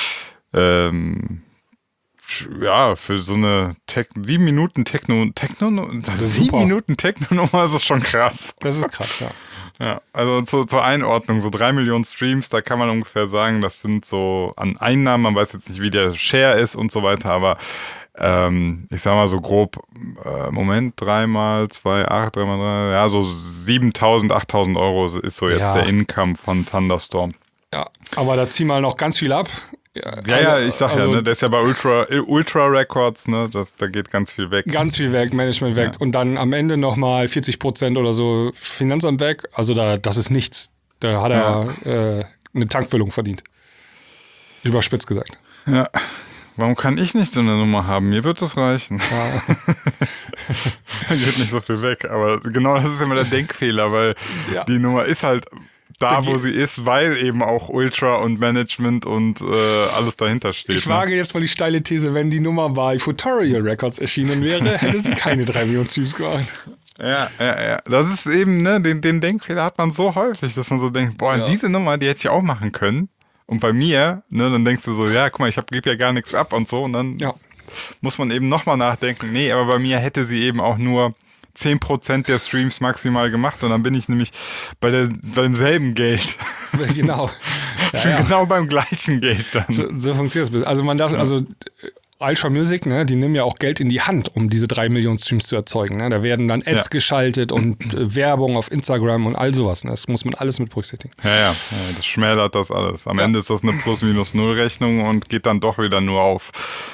Ja, für so eine 7 Minuten Techno-Nummer ist das schon krass. Das ist krass, ja. Ja, also zur Einordnung, so 3 Millionen Streams, da kann man ungefähr sagen, das sind so an Einnahmen, man weiß jetzt nicht, wie der Share ist und so weiter, aber ich sag mal so grob, 3 mal 2, 8, 3 mal 3, ja, so 7.000, 8.000 Euro ist so jetzt der Income von Thunderstorm. Ja, aber da ziehen wir noch ganz viel ab. Ja, ich sag ne, der ist ja bei Ultra Records, ne, da geht ganz viel weg. Ganz viel weg, Management weg und dann am Ende nochmal 40% oder so Finanzamt weg, also das ist nichts. Da hat er eine Tankfüllung verdient. Überspitzt gesagt. Ja, warum kann ich nicht so eine Nummer haben? Mir wird es reichen. Ja. Geht nicht so viel weg, aber genau das ist immer der Denkfehler, weil die Nummer ist halt da, wo sie ist, weil eben auch Ultra und Management und alles dahinter steht. Ich wage jetzt mal die steile These, wenn die Nummer bei Futorial Records erschienen wäre, hätte sie keine 3 Millionen Streams gemacht. Ja. Das ist eben, ne, den Denkfehler hat man so häufig, dass man so denkt, diese Nummer, die hätte ich auch machen können. Und bei mir, ne, dann denkst du so, ja, guck mal, ich gebe ja gar nichts ab und so. Und dann muss man eben nochmal nachdenken, nee, aber bei mir hätte sie eben auch nur 10% der Streams maximal gemacht und dann bin ich nämlich bei demselben Geld. Genau. Genau beim gleichen Geld dann. So funktioniert es. Also man darf, Ultra Music, ne, die nehmen ja auch Geld in die Hand, um diese 3 Millionen Streams zu erzeugen. Ne? Da werden dann Ads geschaltet und Werbung auf Instagram und all sowas. Ne? Das muss man alles mit berücksichtigen. Ja, das schmälert das alles. Am Ende ist das eine Plus-Minus-Null-Rechnung und geht dann doch wieder nur auf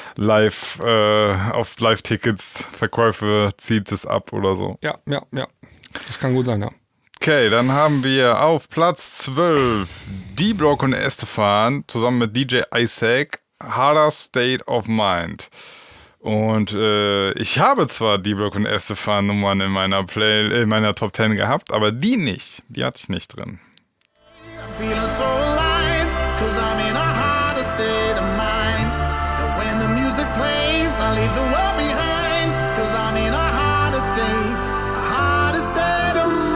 Live-Tickets, Verkäufe, zieht es ab oder so. Ja. Das kann gut sein, ja. Okay, dann haben wir auf Platz 12 D-Block und Estefan zusammen mit DJ Isaac, Harder State of Mind. Und ich habe zwar D-Block und Estefan Nummern in meiner Top 10 gehabt, aber die nicht. Die hatte ich nicht drin. I'm feeling so alive, 'cause I'm in a harder state of mind. And when the music plays, I leave the world behind, 'cause I'm in a harder state of mind.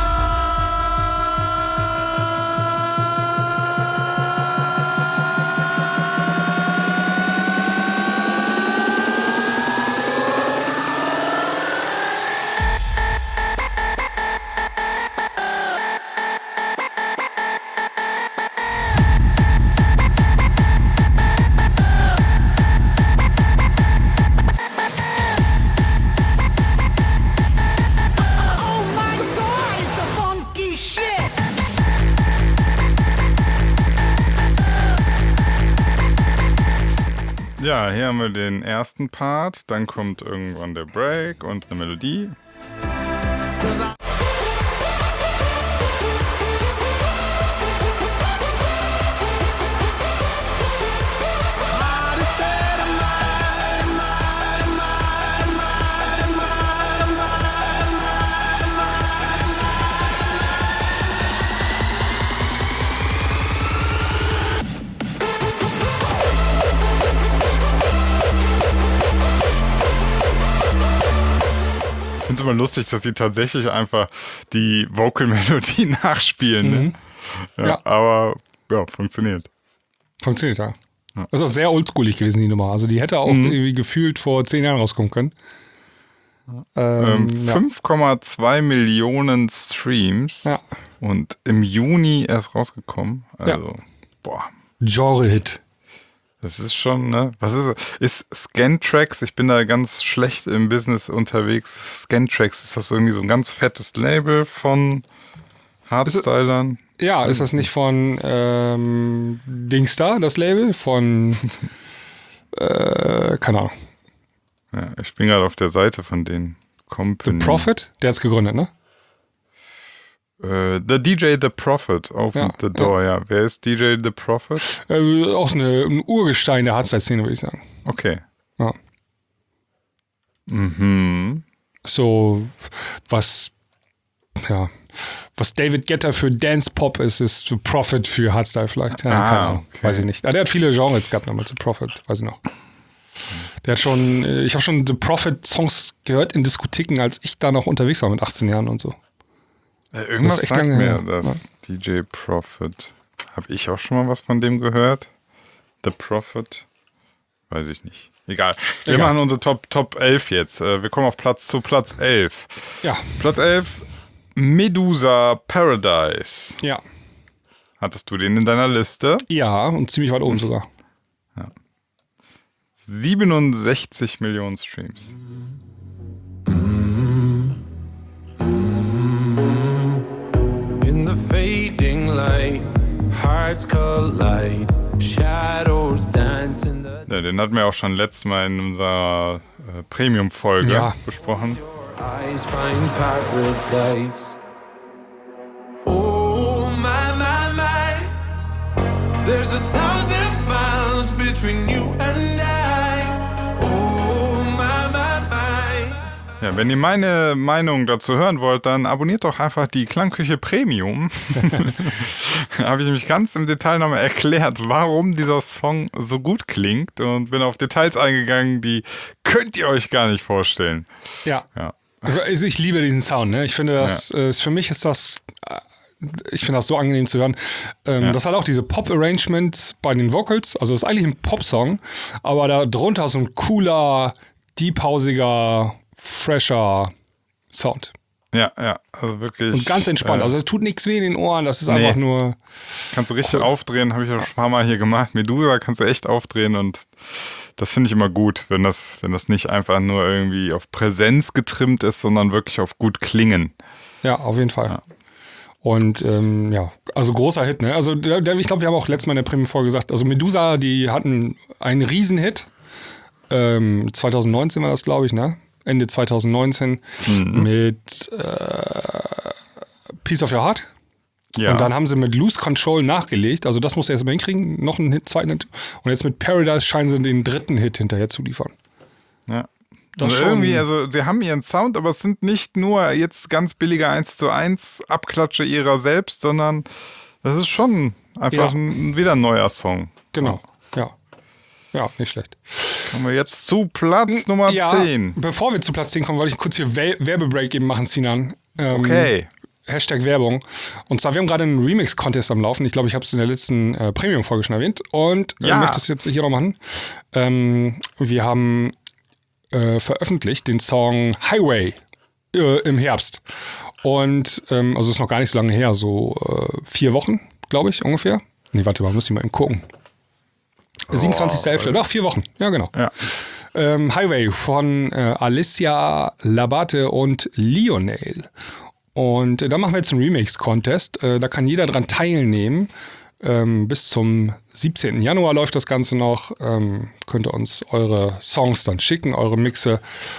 Ja, hier haben wir den ersten Part, dann kommt irgendwann der Break und eine Melodie. Ich finde es immer lustig, dass sie tatsächlich einfach die Vocal-Melodie nachspielen. Ne? Ja. Aber ja, funktioniert. Funktioniert, ja. Das ist auch sehr oldschoolig gewesen, die Nummer. Also die hätte auch irgendwie gefühlt vor 10 Jahren rauskommen können. 5,2 Millionen Streams und im Juni erst rausgekommen. Also, boah. Genre-Hit. Das ist schon, ne? Was ist es? Ist Scantrax, ich bin da ganz schlecht im Business unterwegs. Scantrax, ist das irgendwie so ein ganz fettes Label von Hardstylern? Ja, ist das nicht von Dingstar, das Label? Von, keine Ahnung. Ja, ich bin gerade auf der Seite von den Company. The Prophet? Der hat's gegründet, ne? The DJ The Prophet opened the door, ja. Wer ist DJ The Prophet? Auch ein Urgestein der Hardstyle-Szene, würde ich sagen. Okay. Ja. Mhm. So, was David Guetta für Dance Pop ist The Prophet für Hardstyle vielleicht. Ja, keine Ahnung, weiß ich nicht. Der hat viele Genres gehabt damals, The Prophet, weiß ich noch. Der hat schon, ich habe schon The Prophet Songs gehört in Diskotheken, als ich da noch unterwegs war mit 18 Jahren und so. Irgendwas das sagt mir das DJ Prophet. Habe ich auch schon mal was von dem gehört? The Prophet? Weiß ich nicht. Egal. Wir machen unsere Top 11 jetzt. Wir kommen zu Platz 11. Ja. Platz 11, Medusa Paradise. Ja. Hattest du den in deiner Liste? Ja, und ziemlich weit oben sogar. Ja. 67 Millionen Streams. In the fading light, hearts collide, shadows dance in the... Ja, den hatten wir auch schon letztes Mal in unserer Premium-Folge besprochen. Eyes find paradise. Oh my, my, my. There's 1,000 miles between you and I. Oh my, my, my. Ja, wenn ihr meine Meinung dazu hören wollt, dann abonniert doch einfach die Klangküche Premium. Da habe ich nämlich ganz im Detail nochmal erklärt, warum dieser Song so gut klingt und bin auf Details eingegangen, die könnt ihr euch gar nicht vorstellen. Ja. Also ich liebe diesen Sound, ne? Ich finde das, für mich ist das, ich finde das so angenehm zu hören. Das hat auch diese Pop-Arrangements bei den Vocals, also das ist eigentlich ein Pop-Song, aber da drunter so ein cooler, deep-hausiger, fresher Sound. Ja, also wirklich. Und ganz entspannt, also tut nichts weh in den Ohren, das ist einfach nur... Kannst du richtig aufdrehen, habe ich ja schon ein paar Mal hier gemacht. Medusa kannst du echt aufdrehen und das finde ich immer gut, wenn das nicht einfach nur irgendwie auf Präsenz getrimmt ist, sondern wirklich auf gut klingen. Ja, auf jeden Fall. Ja. Und also großer Hit, ne? Also ich glaube, wir haben auch letztes Mal in der Premium-Folge gesagt, also Medusa, die hatten einen Riesenhit. 2019 war das, glaube ich, ne? Ende 2019 mit Piece of Your Heart. Ja. Und dann haben sie mit Lose Control nachgelegt. Also das musst du erst mal hinkriegen. Noch einen Hit, zweiten Hit. Und jetzt mit Paradise scheinen sie den dritten Hit hinterher zu liefern. Ja. Das Und irgendwie, also sie haben ihren Sound, aber es sind nicht nur jetzt ganz billige 1:1 Abklatsche ihrer selbst, sondern das ist schon einfach wieder ein neuer Song. Genau, ja. Ja, nicht schlecht. Kommen wir jetzt zu Platz Nummer 10. Bevor wir zu Platz 10 kommen, wollte ich kurz hier Werbebreak eben machen, Sinan. Okay. Hashtag Werbung. Und zwar, wir haben gerade einen Remix-Contest am Laufen. Ich glaube, ich habe es in der letzten Premium-Folge schon erwähnt. Und möchte es jetzt hier noch machen. Wir haben veröffentlicht den Song Highway im Herbst. Und also ist noch gar nicht so lange her, so 4 Wochen, glaube ich, ungefähr. Nee, warte mal, muss ich mal eben gucken. 27.11. Doch, 4 Wochen. Ja, genau. Ja. Highway von Alicia Labate und Lionel. Und da machen wir jetzt einen Remix-Contest. Da kann jeder dran teilnehmen. Bis zum 17. Januar läuft das Ganze noch. Könnt ihr uns eure Songs dann schicken, eure Mixe.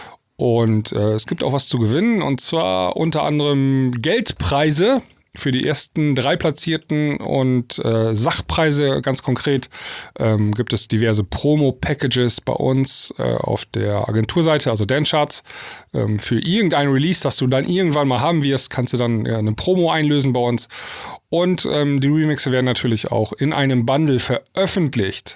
Und es gibt auch was zu gewinnen. Und zwar unter anderem Geldpreise für die ersten 3 Platzierten und Sachpreise ganz konkret. Gibt es diverse Promo-Packages bei uns auf der Agenturseite, also Dancecharts. Für irgendein Release, das du dann irgendwann mal haben wirst, kannst du dann eine Promo einlösen bei uns. Und die Remixe werden natürlich auch in einem Bundle veröffentlicht.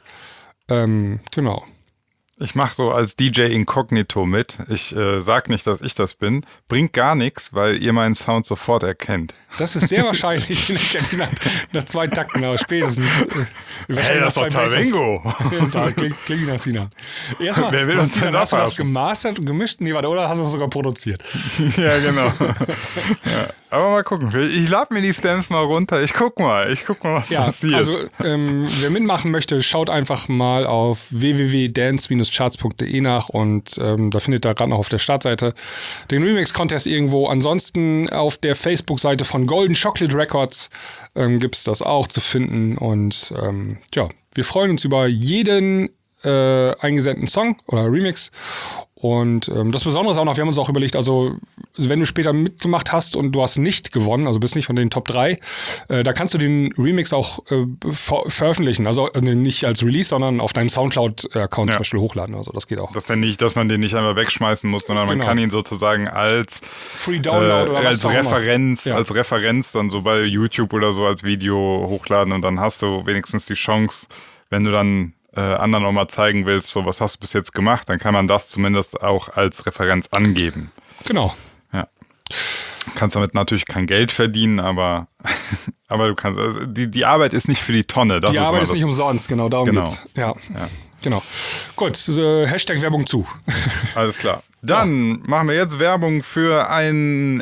Genau. Ich mache so als DJ Incognito mit. Ich sag nicht, dass ich das bin. Bringt gar nichts, weil ihr meinen Sound sofort erkennt. Das ist sehr wahrscheinlich. nach 2 Takten, aber spätestens. Hey, das ist doch Tavengo. Klingt nach Sinan. Erstmal, wer will uns denn hast du das das gemastert und gemischt? Nee, warte, oder hast du es sogar produziert? Ja, genau. Ja. Aber mal gucken. Ich lade mir die Stems mal runter. Ich guck mal, was passiert. Also, wer mitmachen möchte, schaut einfach mal auf www.dance-charts.de nach und da findet ihr gerade noch auf der Startseite den Remix-Contest irgendwo. Ansonsten auf der Facebook-Seite von Golden Chocolate Records gibt es das auch zu finden. Und wir freuen uns über jeden eingesendeten Song oder Remix. Und das Besondere ist auch noch, wir haben uns auch überlegt, also wenn du später mitgemacht hast und du hast nicht gewonnen, also bist nicht von den Top 3, da kannst du den Remix auch veröffentlichen. Also nicht als Release, sondern auf deinem Soundcloud-Account zum Beispiel hochladen. Also das geht auch. Das ist ja nicht, dass man den nicht einmal wegschmeißen muss, sondern man kann ihn sozusagen als Free Download oder was als Referenz, als Referenz dann so bei YouTube oder so als Video hochladen und dann hast du wenigstens die Chance, wenn du dann anderen auch mal zeigen willst, so was hast du bis jetzt gemacht, dann kann man das zumindest auch als Referenz angeben. Genau. Ja. Du kannst damit natürlich kein Geld verdienen, aber du kannst, also die Arbeit ist nicht für die Tonne. Die Arbeit ist nicht umsonst, genau, darum geht's. Ja. Genau. Gut, Hashtag Werbung zu. Alles klar. Dann machen wir jetzt Werbung für ein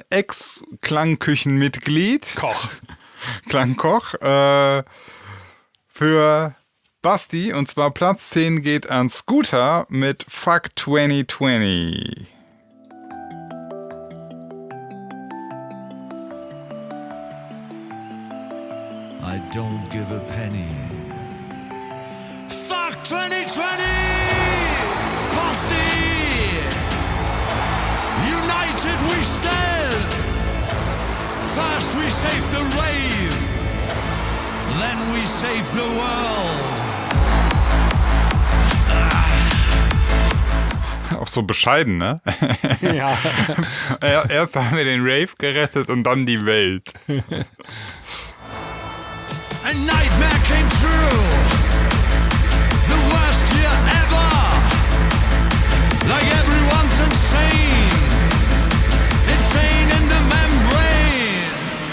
Ex-Klangküchenmitglied. Klangkoch. Für Basti, und zwar Platz 10 geht an Scooter mit Fuck 2020. I don't give a penny. Fuck 2020! Posse! United we stand! First we save the rave, then we save the world. Auch so bescheiden, ne? Ja. Erst haben wir den Rave gerettet und dann die Welt. A nightmare came true. The worst year ever. Like everyone's insane. Insane in the membrane.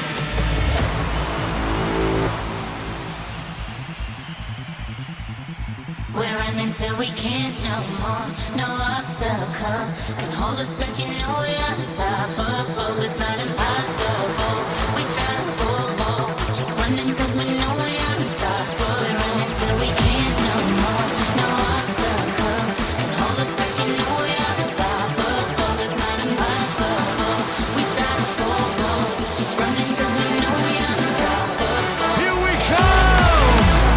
We're running till we can't no more. No obstacle can hold us back. You know we're unstoppable. It's not impossible. We strive for more. Keep running 'cause we know we're unstoppable. We're running till we can't no more. No obstacle can hold us back. You know we're unstoppable. It's not impossible. We strive for more. Keep running 'cause we know we're unstoppable. Here we come.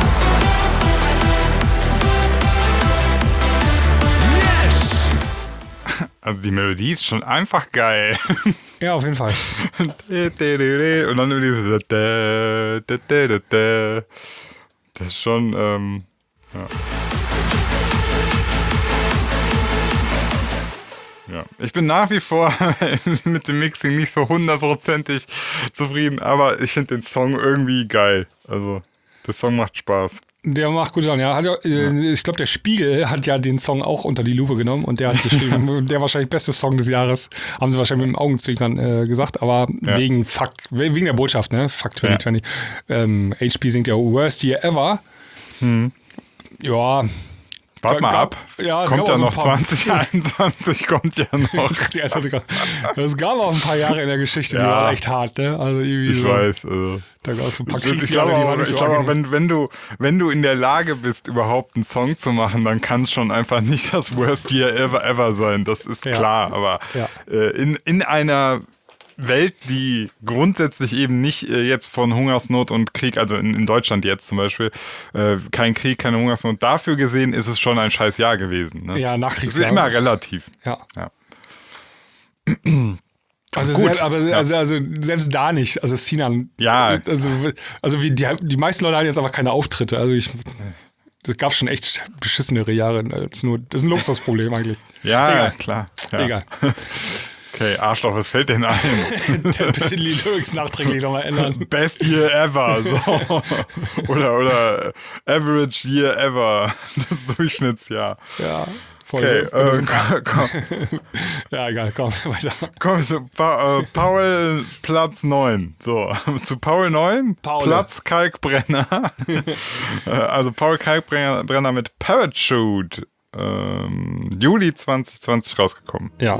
Yes. Also die Melodie ist schon einfach geil. Ja, auf jeden Fall. Und dann nur dieses das ist schon, ja. Ja. Ich bin nach wie vor mit dem Mixing nicht so 100%ig zufrieden, aber ich finde den Song irgendwie geil. Also, der Song macht Spaß. Der macht gut an, ja. Ich glaube, der Spiegel hat ja den Song auch unter die Lupe genommen und der hat geschrieben, der wahrscheinlich beste Song des Jahres. Haben sie wahrscheinlich mit dem Augenzwinkern gesagt, aber wegen der Botschaft, ne? Fuck 2020. HP singt ja Worst Year Ever. Ja. Warte mal ab. Ja, kommt ja noch 2021, kommt ja noch. Es gab auch ein paar Jahre in der Geschichte, die waren echt hart, ne? Also irgendwie ich weiß. Da gab es so ein paar Ich glaube auch, wenn du in der Lage bist, überhaupt einen Song zu machen, dann kann es schon einfach nicht das Worst Year Ever sein. Das ist klar. Aber in einer Welt, die grundsätzlich eben nicht jetzt von Hungersnot und Krieg, also in Deutschland jetzt zum Beispiel, kein Krieg, keine Hungersnot, dafür gesehen ist es schon ein scheiß Jahr gewesen. Ne? Ja, Nachkriegsjahr. Das ist immer relativ. Ja. Also, gut, also selbst da nicht. Also Sinan. Ja. Also die meisten Leute hatten jetzt einfach keine Auftritte. Also das gab schon echt beschissenere Jahre. Das ist ein Luxusproblem eigentlich. Ja, egal. Klar. Ja. Egal. Okay, Arschloch, was fällt denn ein? Bitte die Lyrics nachträglich nochmal ändern. Best Year Ever. So. oder Average Year Ever. Das Durchschnittsjahr. Ja, voll. Okay, komm. Ja, egal, komm, weiter. Komm, so, Paul Platz 9. So, zu Paul 9, Platz Kalkbrenner. Also Paul Kalkbrenner mit Parachute. Juli 2020 rausgekommen. Ja.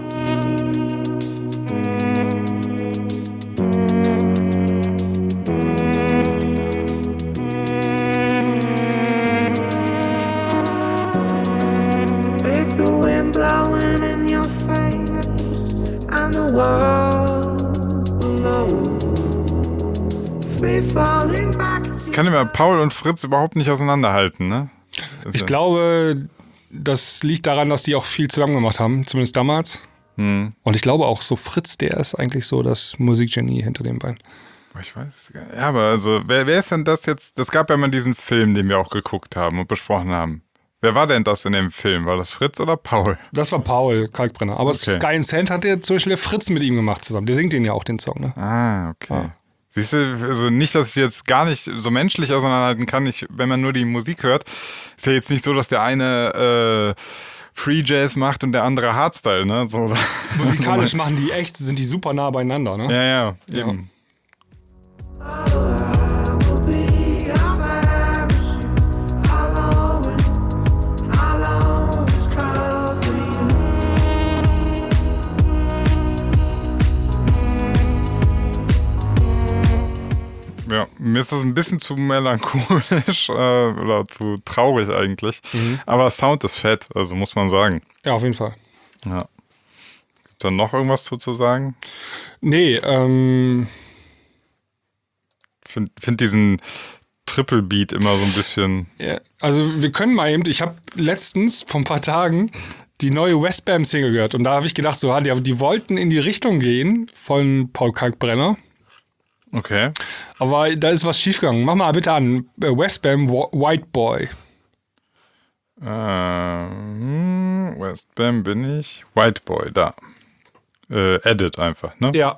Kann immer Paul und Fritz überhaupt nicht auseinanderhalten, ne? Ich glaube, das liegt daran, dass die auch viel zusammen gemacht haben, zumindest damals. Und ich glaube auch so Fritz, der ist eigentlich so das Musikgenie hinter den beiden. Ich weiß gar nicht. Ja, aber also, wer ist denn das jetzt? Das gab ja mal diesen Film, den wir auch geguckt haben und besprochen haben. Wer war denn das in dem Film? War das Fritz oder Paul? Das war Paul Kalkbrenner. Aber Sky and Sand hat ja zum Beispiel der Fritz mit ihm gemacht zusammen. Der singt den ja auch, den Song, ne? Ah, okay. Ah. Siehst du, also nicht, dass ich jetzt gar nicht so menschlich auseinanderhalten kann, wenn man nur die Musik hört. Ist ja jetzt nicht so, dass der eine Free Jazz macht und der andere Hardstyle, ne? So. Musikalisch sind die super nah beieinander, ne? Ja, eben. Ja, mir ist das ein bisschen zu melancholisch oder zu traurig eigentlich. Aber Sound ist fett, also muss man sagen. Ja, auf jeden Fall. Ja. Gibt da noch irgendwas zu sagen? Nee, Find diesen Triple Beat immer so ein bisschen. Ja, also wir können mal eben, ich habe letztens vor ein paar Tagen die neue Westbam Single gehört und da habe ich gedacht, so, die wollten in die Richtung gehen von Paul Kalkbrenner. Okay. Aber da ist was schiefgegangen. Mach mal bitte an. Westbam White Boy. Westbam bin ich. White Boy, da. Edit einfach, ne? Ja.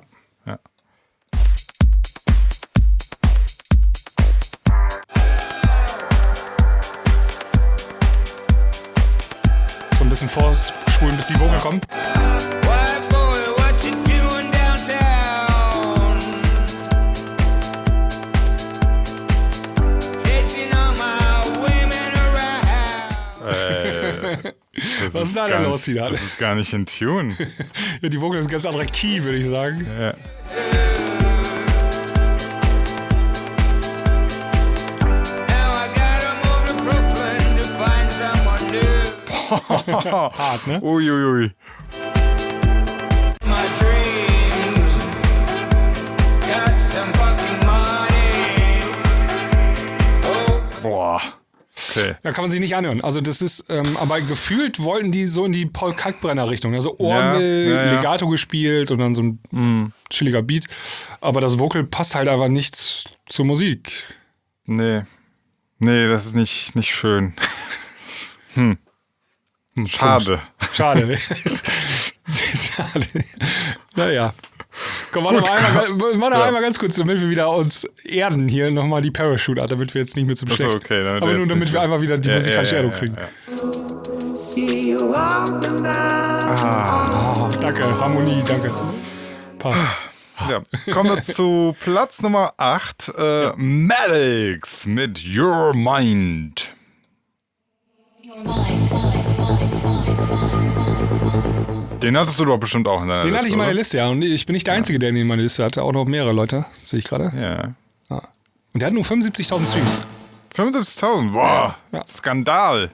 So ein bisschen vorspulen, bis die Vokal kommen. Was ist da denn los wieder? Das ist gar nicht in Tune. Ja, die Vocal ist ein ganz anderer Key, würde ich sagen. Ja. Hart, ne? Uiuiui. Boah. Okay. Da kann man sich nicht anhören. Also das ist, aber gefühlt wollten die so in die Paul Kalkbrenner-Richtung. Also Orgel, Legato gespielt und dann so ein chilliger Beat. Aber das Vocal passt halt einfach nichts zur Musik. Nee, das ist nicht schön. Schade. Schade. Naja. Komm, warte mal einmal ganz kurz, damit wir wieder uns erden hier nochmal die Parachute an, damit wir jetzt nicht mehr zum Schlecht. Okay, aber nur damit wir einfach wieder die musikalische Erdung kriegen. Danke, Harmonie, danke. Passt. Ja. Kommen wir zu Platz Nummer 8. Maddox mit Your Mind. Den hattest du doch bestimmt auch in deiner Liste. Den hatte ich in meiner oder? Liste, ja. Und ich bin nicht der Einzige, der ihn in meiner Liste hatte. Auch noch mehrere Leute, sehe ich gerade. Ja. Und der hat nur 75.000 Streams. 75.000? Boah, Ja. Skandal.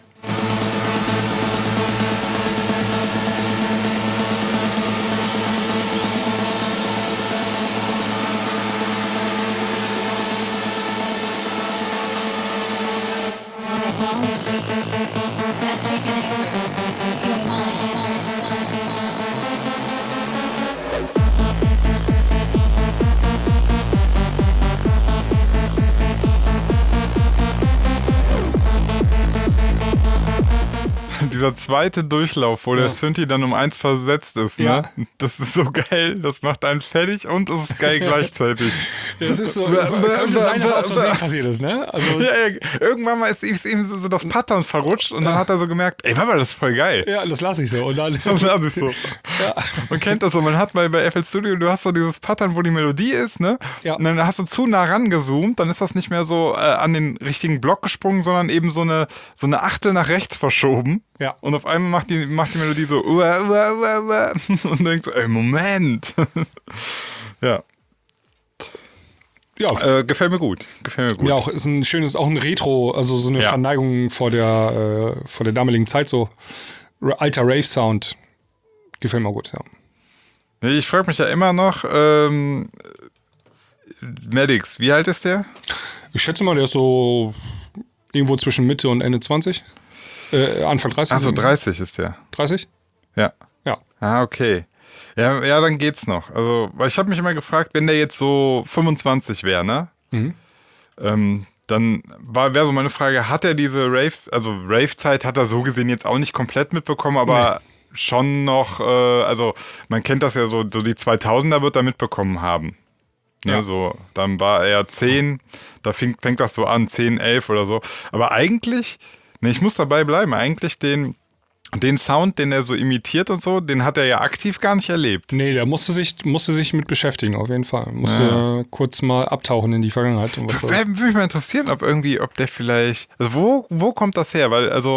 Dieser zweite Durchlauf, wo der Synthi dann um 1 versetzt ist, ne? Das ist so geil, das macht einen fertig und es ist geil gleichzeitig. Das ist so, könnte sein, dass aus Versehen passiert ist, ne? Also, Ja, irgendwann mal ist ihm so das Pattern verrutscht und dann hat er so gemerkt, ey, warte mal, das ist voll geil. ja, das lasse ich so. Und dann, Das lasse ich so. ja. Man kennt das so, man hat bei FL Studio, du hast so dieses Pattern, wo die Melodie ist, ne? Ja. Und dann hast du zu nah rangezoomt, dann ist das nicht mehr so an den richtigen Block gesprungen, sondern eben so eine Achtel nach rechts verschoben. Ja. Und auf einmal macht die Melodie so und denkt so, ey, Moment. Ja. Ja. Gefällt mir gut. Ja, auch ist ein schönes, auch ein Retro, also so eine Verneigung vor der damaligen Zeit, so alter Rave-Sound. Gefällt mir gut, ja. Ich frage mich ja immer noch, Maddox, wie alt ist der? Ich schätze mal, der ist so irgendwo zwischen Mitte und Ende 20. Anfang 30. Achso, 30 ist der. 30? Ja. Ja. Ah, okay. Ja, dann geht's noch. Also, weil ich habe mich immer gefragt, wenn der jetzt so 25 wäre, ne? Dann wäre so meine Frage, hat er diese Rave-Zeit hat er so gesehen jetzt auch nicht komplett mitbekommen, aber schon noch, also man kennt das ja so die 2000er wird er mitbekommen haben. Ne, Ja. so, dann war er 10, da fängt das so an, 10, 11 oder so. Aber eigentlich, ich muss dabei bleiben, eigentlich den Sound, den er so imitiert und so, den hat er ja aktiv gar nicht erlebt. Nee, der musste sich mit beschäftigen, auf jeden Fall. Musste kurz mal abtauchen in die Vergangenheit. Und Würde mich mal interessieren, ob der vielleicht, also wo kommt das her? Weil, also,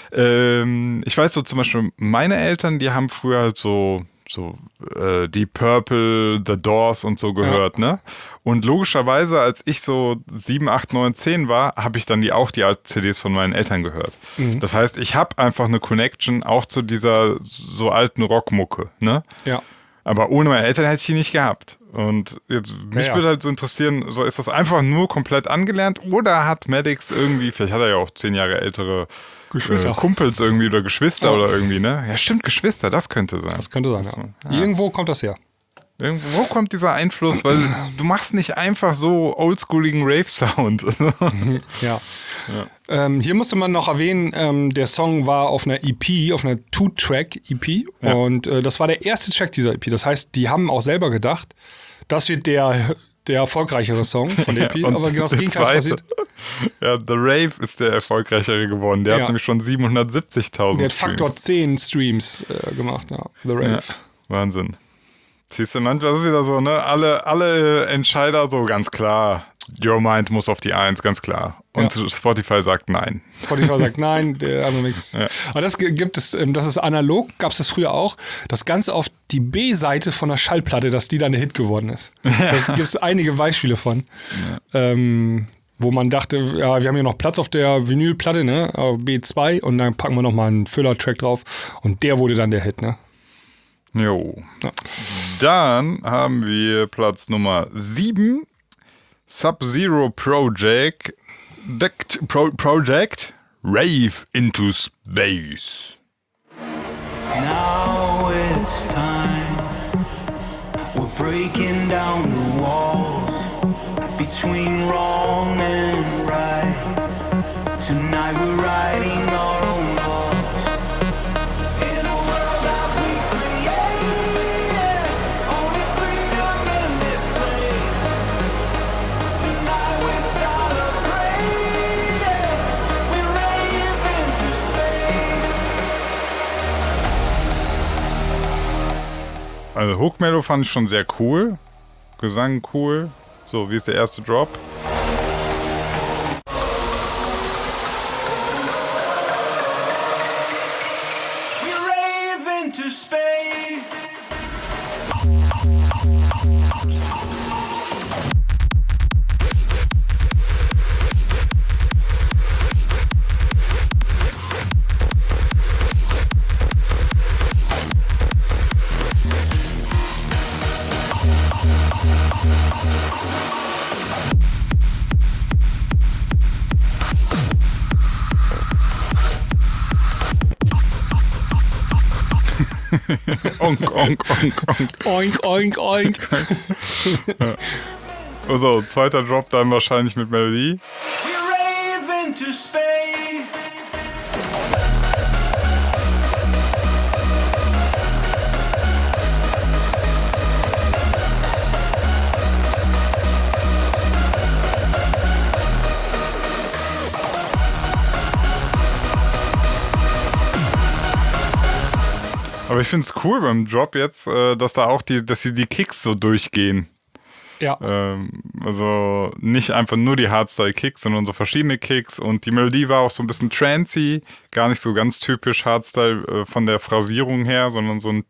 ich weiß so zum Beispiel, meine Eltern, die haben früher halt so die Purple, The Doors und so gehört, ne? Und logischerweise, als ich so 7, 8, 9, 10 war, habe ich dann auch die alten CDs von meinen Eltern gehört. Das heißt, ich habe einfach eine Connection auch zu dieser so alten Rockmucke, ne? Ja. Aber ohne meine Eltern hätte ich die nicht gehabt. Und jetzt, mich würde halt so interessieren, so ist das einfach nur komplett angelernt oder hat Maddox irgendwie, vielleicht hat er ja auch 10 Jahre ältere Geschwister. Kumpels irgendwie oder Geschwister oder irgendwie, ne? Ja, stimmt, Geschwister, das könnte sein. Das könnte sein, ja. Irgendwo kommt das her. Wo kommt dieser Einfluss? Weil du machst nicht einfach so oldschooligen Rave-Sound. Ja. Hier musste man noch erwähnen, der Song war auf einer EP, auf einer 2-Track-EP und das war der erste Track dieser EP. Das heißt, die haben auch selber gedacht, das wird der erfolgreichere Song von der EP, aber genau das Gegenteil ist passiert. Ja, The Rave ist der erfolgreichere geworden. Der hat nämlich schon 770.000 Der hat Faktor 10 Streams gemacht, ja. The Rave. Ja, Wahnsinn. Siehst du, manchmal ist es wieder so, ne? Alle Entscheider so ganz klar. Your Mind muss auf die 1, ganz klar. Und Spotify sagt nein. Spotify sagt nein, der andere nix. Ja. Aber das gibt es, das ist analog, gab es das früher auch, dass ganz oft die B-Seite von der Schallplatte, dass die dann ein Hit geworden ist. Da gibt es einige Beispiele von. Ja. Wo man dachte, ja, wir haben hier noch Platz auf der Vinylplatte, ne? B2 und dann packen wir nochmal einen Füller-Track drauf und der wurde dann der Hit, ne? Jo. Ja. Dann haben wir Platz Nummer 7. Sub-Zero Project Rave into Space. Now it's time. We're breaking down the walls between wrong and right. Tonight we're writing our own laws. Also Hook-Melo fand ich schon sehr cool. Gesang cool. So, wie ist der erste Drop? We rave into space. Onk, onk, onk, onk. Oink, oink, oink. Also, zweiter Drop dann wahrscheinlich mit Melodie. We rave into space. Aber ich finde es cool beim Drop jetzt, dass da auch dass sie die Kicks so durchgehen. Ja. Also nicht einfach nur die Hardstyle-Kicks, sondern so verschiedene Kicks. Und die Melodie war auch so ein bisschen trancy, gar nicht so ganz typisch Hardstyle von der Phrasierung her, sondern so ein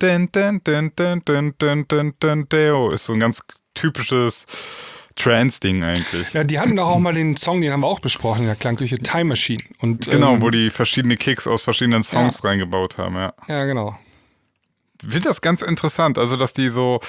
ist so ein ganz typisches Trance-Ding eigentlich. Ja, die hatten doch auch mal den Song, den haben wir auch besprochen in der Klangküche, Time Machine. Und, genau, wo die verschiedene Kicks aus verschiedenen Songs reingebaut haben, ja. Ja, genau. Ich finde das ganz interessant, also dass die so,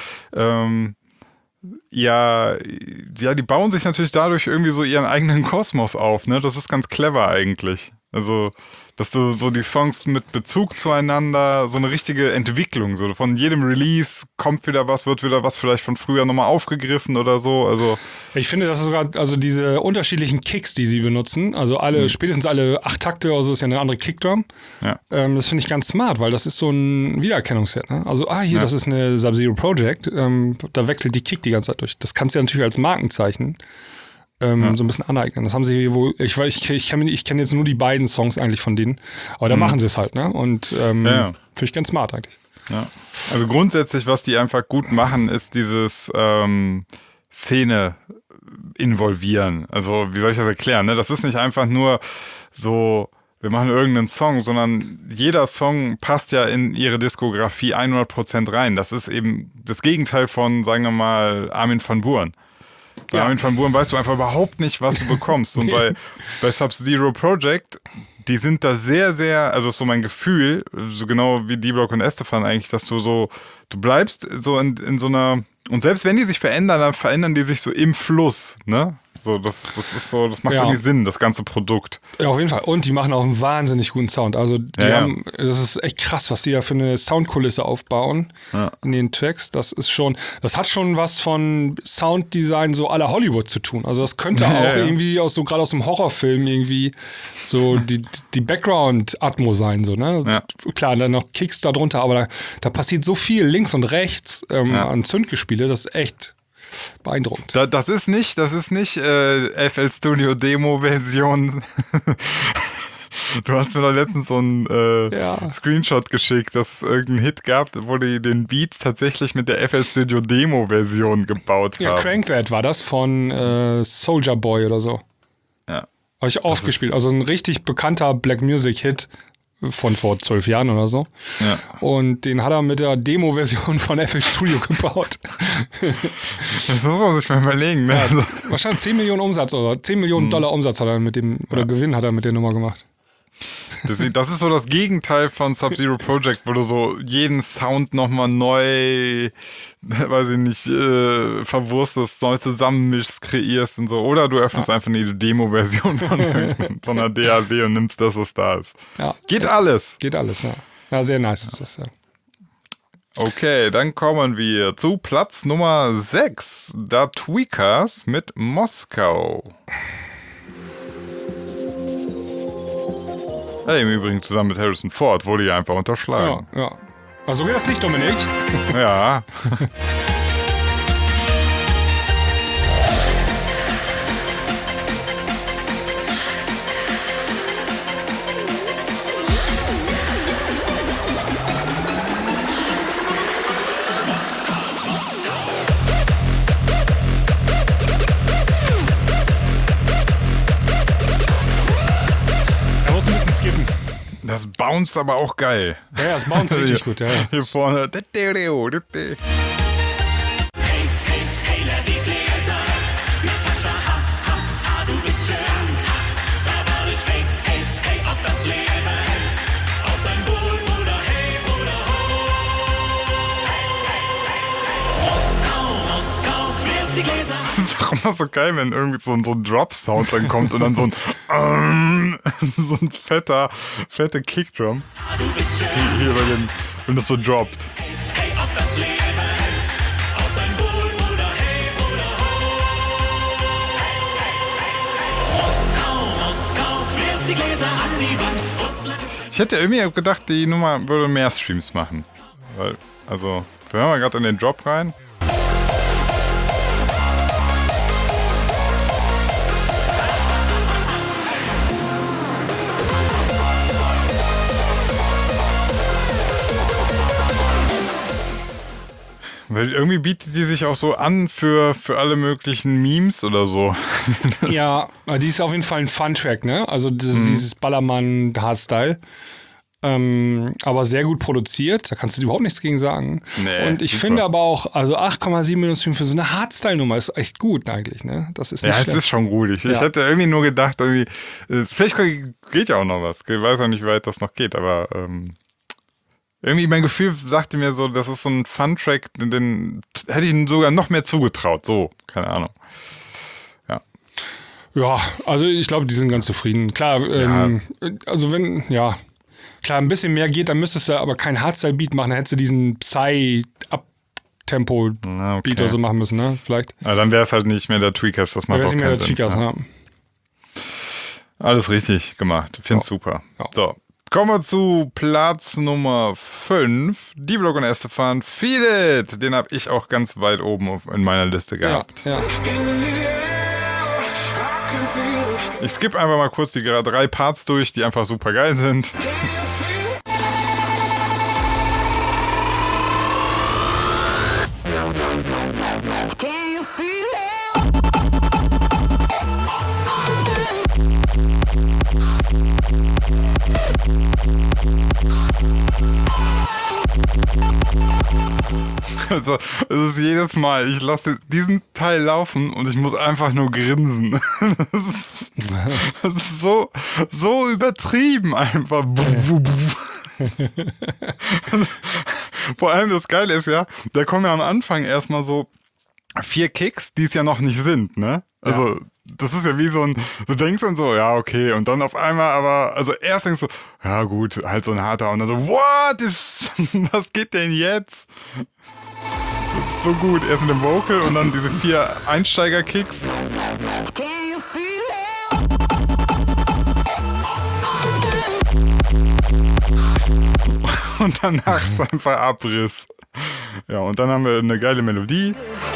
die bauen sich natürlich dadurch irgendwie so ihren eigenen Kosmos auf, ne? Das ist ganz clever eigentlich. Also, dass du so die Songs mit Bezug zueinander, so eine richtige Entwicklung, so von jedem Release kommt wieder was, wird wieder was vielleicht von früher nochmal aufgegriffen oder so, also. Ich finde, dass sogar, also diese unterschiedlichen Kicks, die sie benutzen, also spätestens alle 8 Takte oder so ist ja eine andere Kickdrum. Ja. Das finde ich ganz smart, weil das ist so ein Wiedererkennungswert, ne? Also, das ist eine Sub-Zero Project, da wechselt die Kick die ganze Zeit durch. Das kannst du ja natürlich als Markenzeichen so ein bisschen aneignen. Das haben sie wohl, ich kenne jetzt nur die beiden Songs eigentlich von denen, aber da machen sie es halt, ne? Und finde ich ganz smart eigentlich. Ja. Also grundsätzlich, was die einfach gut machen, ist dieses Szene involvieren. Also wie soll ich das erklären? Ne? Das ist nicht einfach nur so, wir machen irgendeinen Song, sondern jeder Song passt ja in ihre Diskografie 100% rein. Das ist eben das Gegenteil von, sagen wir mal, Armin van Buuren. Bei Armin van Buuren weißt du einfach überhaupt nicht, was du bekommst. Und bei Sub-Zero Project, die sind da sehr, sehr, also ist so mein Gefühl, so genau wie D-Block und Estefan eigentlich, dass du bleibst so in so einer, und selbst wenn die sich verändern, dann verändern die sich so im Fluss, ne? So, das ist so, das macht irgendwie Sinn, das ganze Produkt. Ja, auf jeden Fall. Und die machen auch einen wahnsinnig guten Sound. Also die haben, das ist echt krass, was die da für eine Soundkulisse aufbauen in den Tracks. Das hat schon was von Sounddesign so à la Hollywood zu tun. Also das könnte auch irgendwie gerade aus einem Horrorfilm irgendwie so die Background-Atmo sein, so, ne? Ja. Klar, dann noch Kicks da drunter, aber da passiert so viel links und rechts an Zündgespiele, das ist echt beeindruckend. Das ist nicht FL Studio Demo-Version. Du hast mir doch letztens so einen Screenshot geschickt, dass es irgendeinen Hit gab, wo die den Beat tatsächlich mit der FL Studio Demo-Version gebaut haben. Ja, Crankwert war das von Soulja Boy oder so. Ja. Habe ich oft gespielt. Also ein richtig bekannter Black Music-Hit von vor 12 Jahren oder so. Ja. Und den hat er mit der Demo-Version von FL Studio gebaut. Das muss man sich mal überlegen. Ne? Ja, wahrscheinlich 10 Millionen Umsatz oder 10 Millionen Dollar Umsatz hat er mit dem, oder Gewinn hat er mit der Nummer gemacht. Das ist so das Gegenteil von Sub-Zero Project, wo du so jeden Sound nochmal neu, weiß ich nicht, verwurstest, neu zusammenmischst, kreierst und so. Oder du öffnest einfach eine Demo-Version von einer DAW und nimmst das, was da ist. Ja. Geht alles. Geht alles, ja. Ja, sehr nice ist das, ja. Okay, dann kommen wir zu Platz Nummer 6. Da Tweakers mit Moskau. Hey, im Übrigen zusammen mit Harrison Ford wurde ja einfach unterschlagen. Ja. Also geht das nicht, Dominik? Ja. Das bounced aber auch geil. Ja, das bounced richtig gut, ja. Hier vorne. Das ist auch immer so geil, wenn irgendwie so ein Drop-Sound dann kommt und dann so ein fette Kickdrum. Hier bei dem, wenn das so droppt. Ich hätte irgendwie gedacht, die Nummer würde mehr Streams machen. Weil, also, wir hören mal gerade in den Drop rein. Weil irgendwie bietet die sich auch so an für alle möglichen Memes oder so. Ja, die ist auf jeden Fall ein Fun-Track, ne? Also dieses Ballermann-Hardstyle. Aber sehr gut produziert, da kannst du überhaupt nichts gegen sagen. Nee, und ich finde aber auch, also 8,7 Millionen Streams für so eine Hardstyle-Nummer ist echt gut eigentlich, ne? Das ist nicht ja, es schlecht. ist schon gut. Ich hätte irgendwie nur gedacht, irgendwie, vielleicht geht ja auch noch was. Ich weiß ja nicht, wie weit das noch geht, aber irgendwie mein Gefühl sagte mir so, das ist so ein Fun-Track, den hätte ich ihm sogar noch mehr zugetraut. So, keine Ahnung. Ja, also ich glaube, die sind ganz zufrieden. Klar, also klar, ein bisschen mehr geht, dann müsstest du aber keinen Hardstyle-Beat machen, dann hättest du diesen Psy-Up-Tempo-Beat oder so machen müssen, ne? Vielleicht. Aber dann wäre es halt nicht mehr der Tweakers, das macht auch keinen Sinn. Ja. Alles richtig gemacht, find's super. Ja. So, kommen wir zu Platz Nummer 5. D-Block und Estefan, Feel It. Den habe ich auch ganz weit oben in meiner Liste gehabt. Ja. Ich skippe einfach mal kurz die 3 Parts durch, die einfach super geil sind. Also, es ist jedes Mal, ich lasse diesen Teil laufen und ich muss einfach nur grinsen. Das ist so übertrieben einfach. Vor allem das Geile ist ja, da kommen ja am Anfang erstmal so 4 Kicks, die es ja noch nicht sind, ne? Also, das ist ja wie so ein, du denkst dann so, ja, okay, und dann auf einmal aber, also erst denkst du, ja gut, halt so ein harter, und dann so, was geht denn jetzt? Das ist so gut, erst mit dem Vocal und dann diese 4 Einsteiger-Kicks. Und danach ist einfach Abriss. Ja, und dann haben wir eine geile Melodie.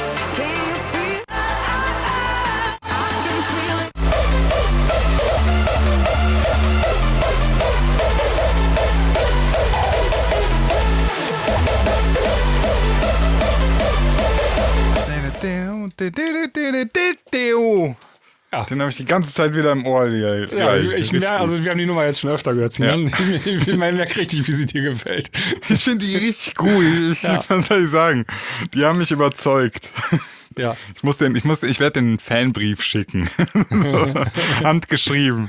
Ja. Den habe ich die ganze Zeit wieder im Ohr. Ja, wir haben die Nummer jetzt schon öfter gehört. Ja. Ich merke richtig, wie sie dir gefällt. Ich finde die richtig gut. Was soll ich sagen? Die haben mich überzeugt. Ja. Ich werde den Fanbrief schicken. So, handgeschrieben.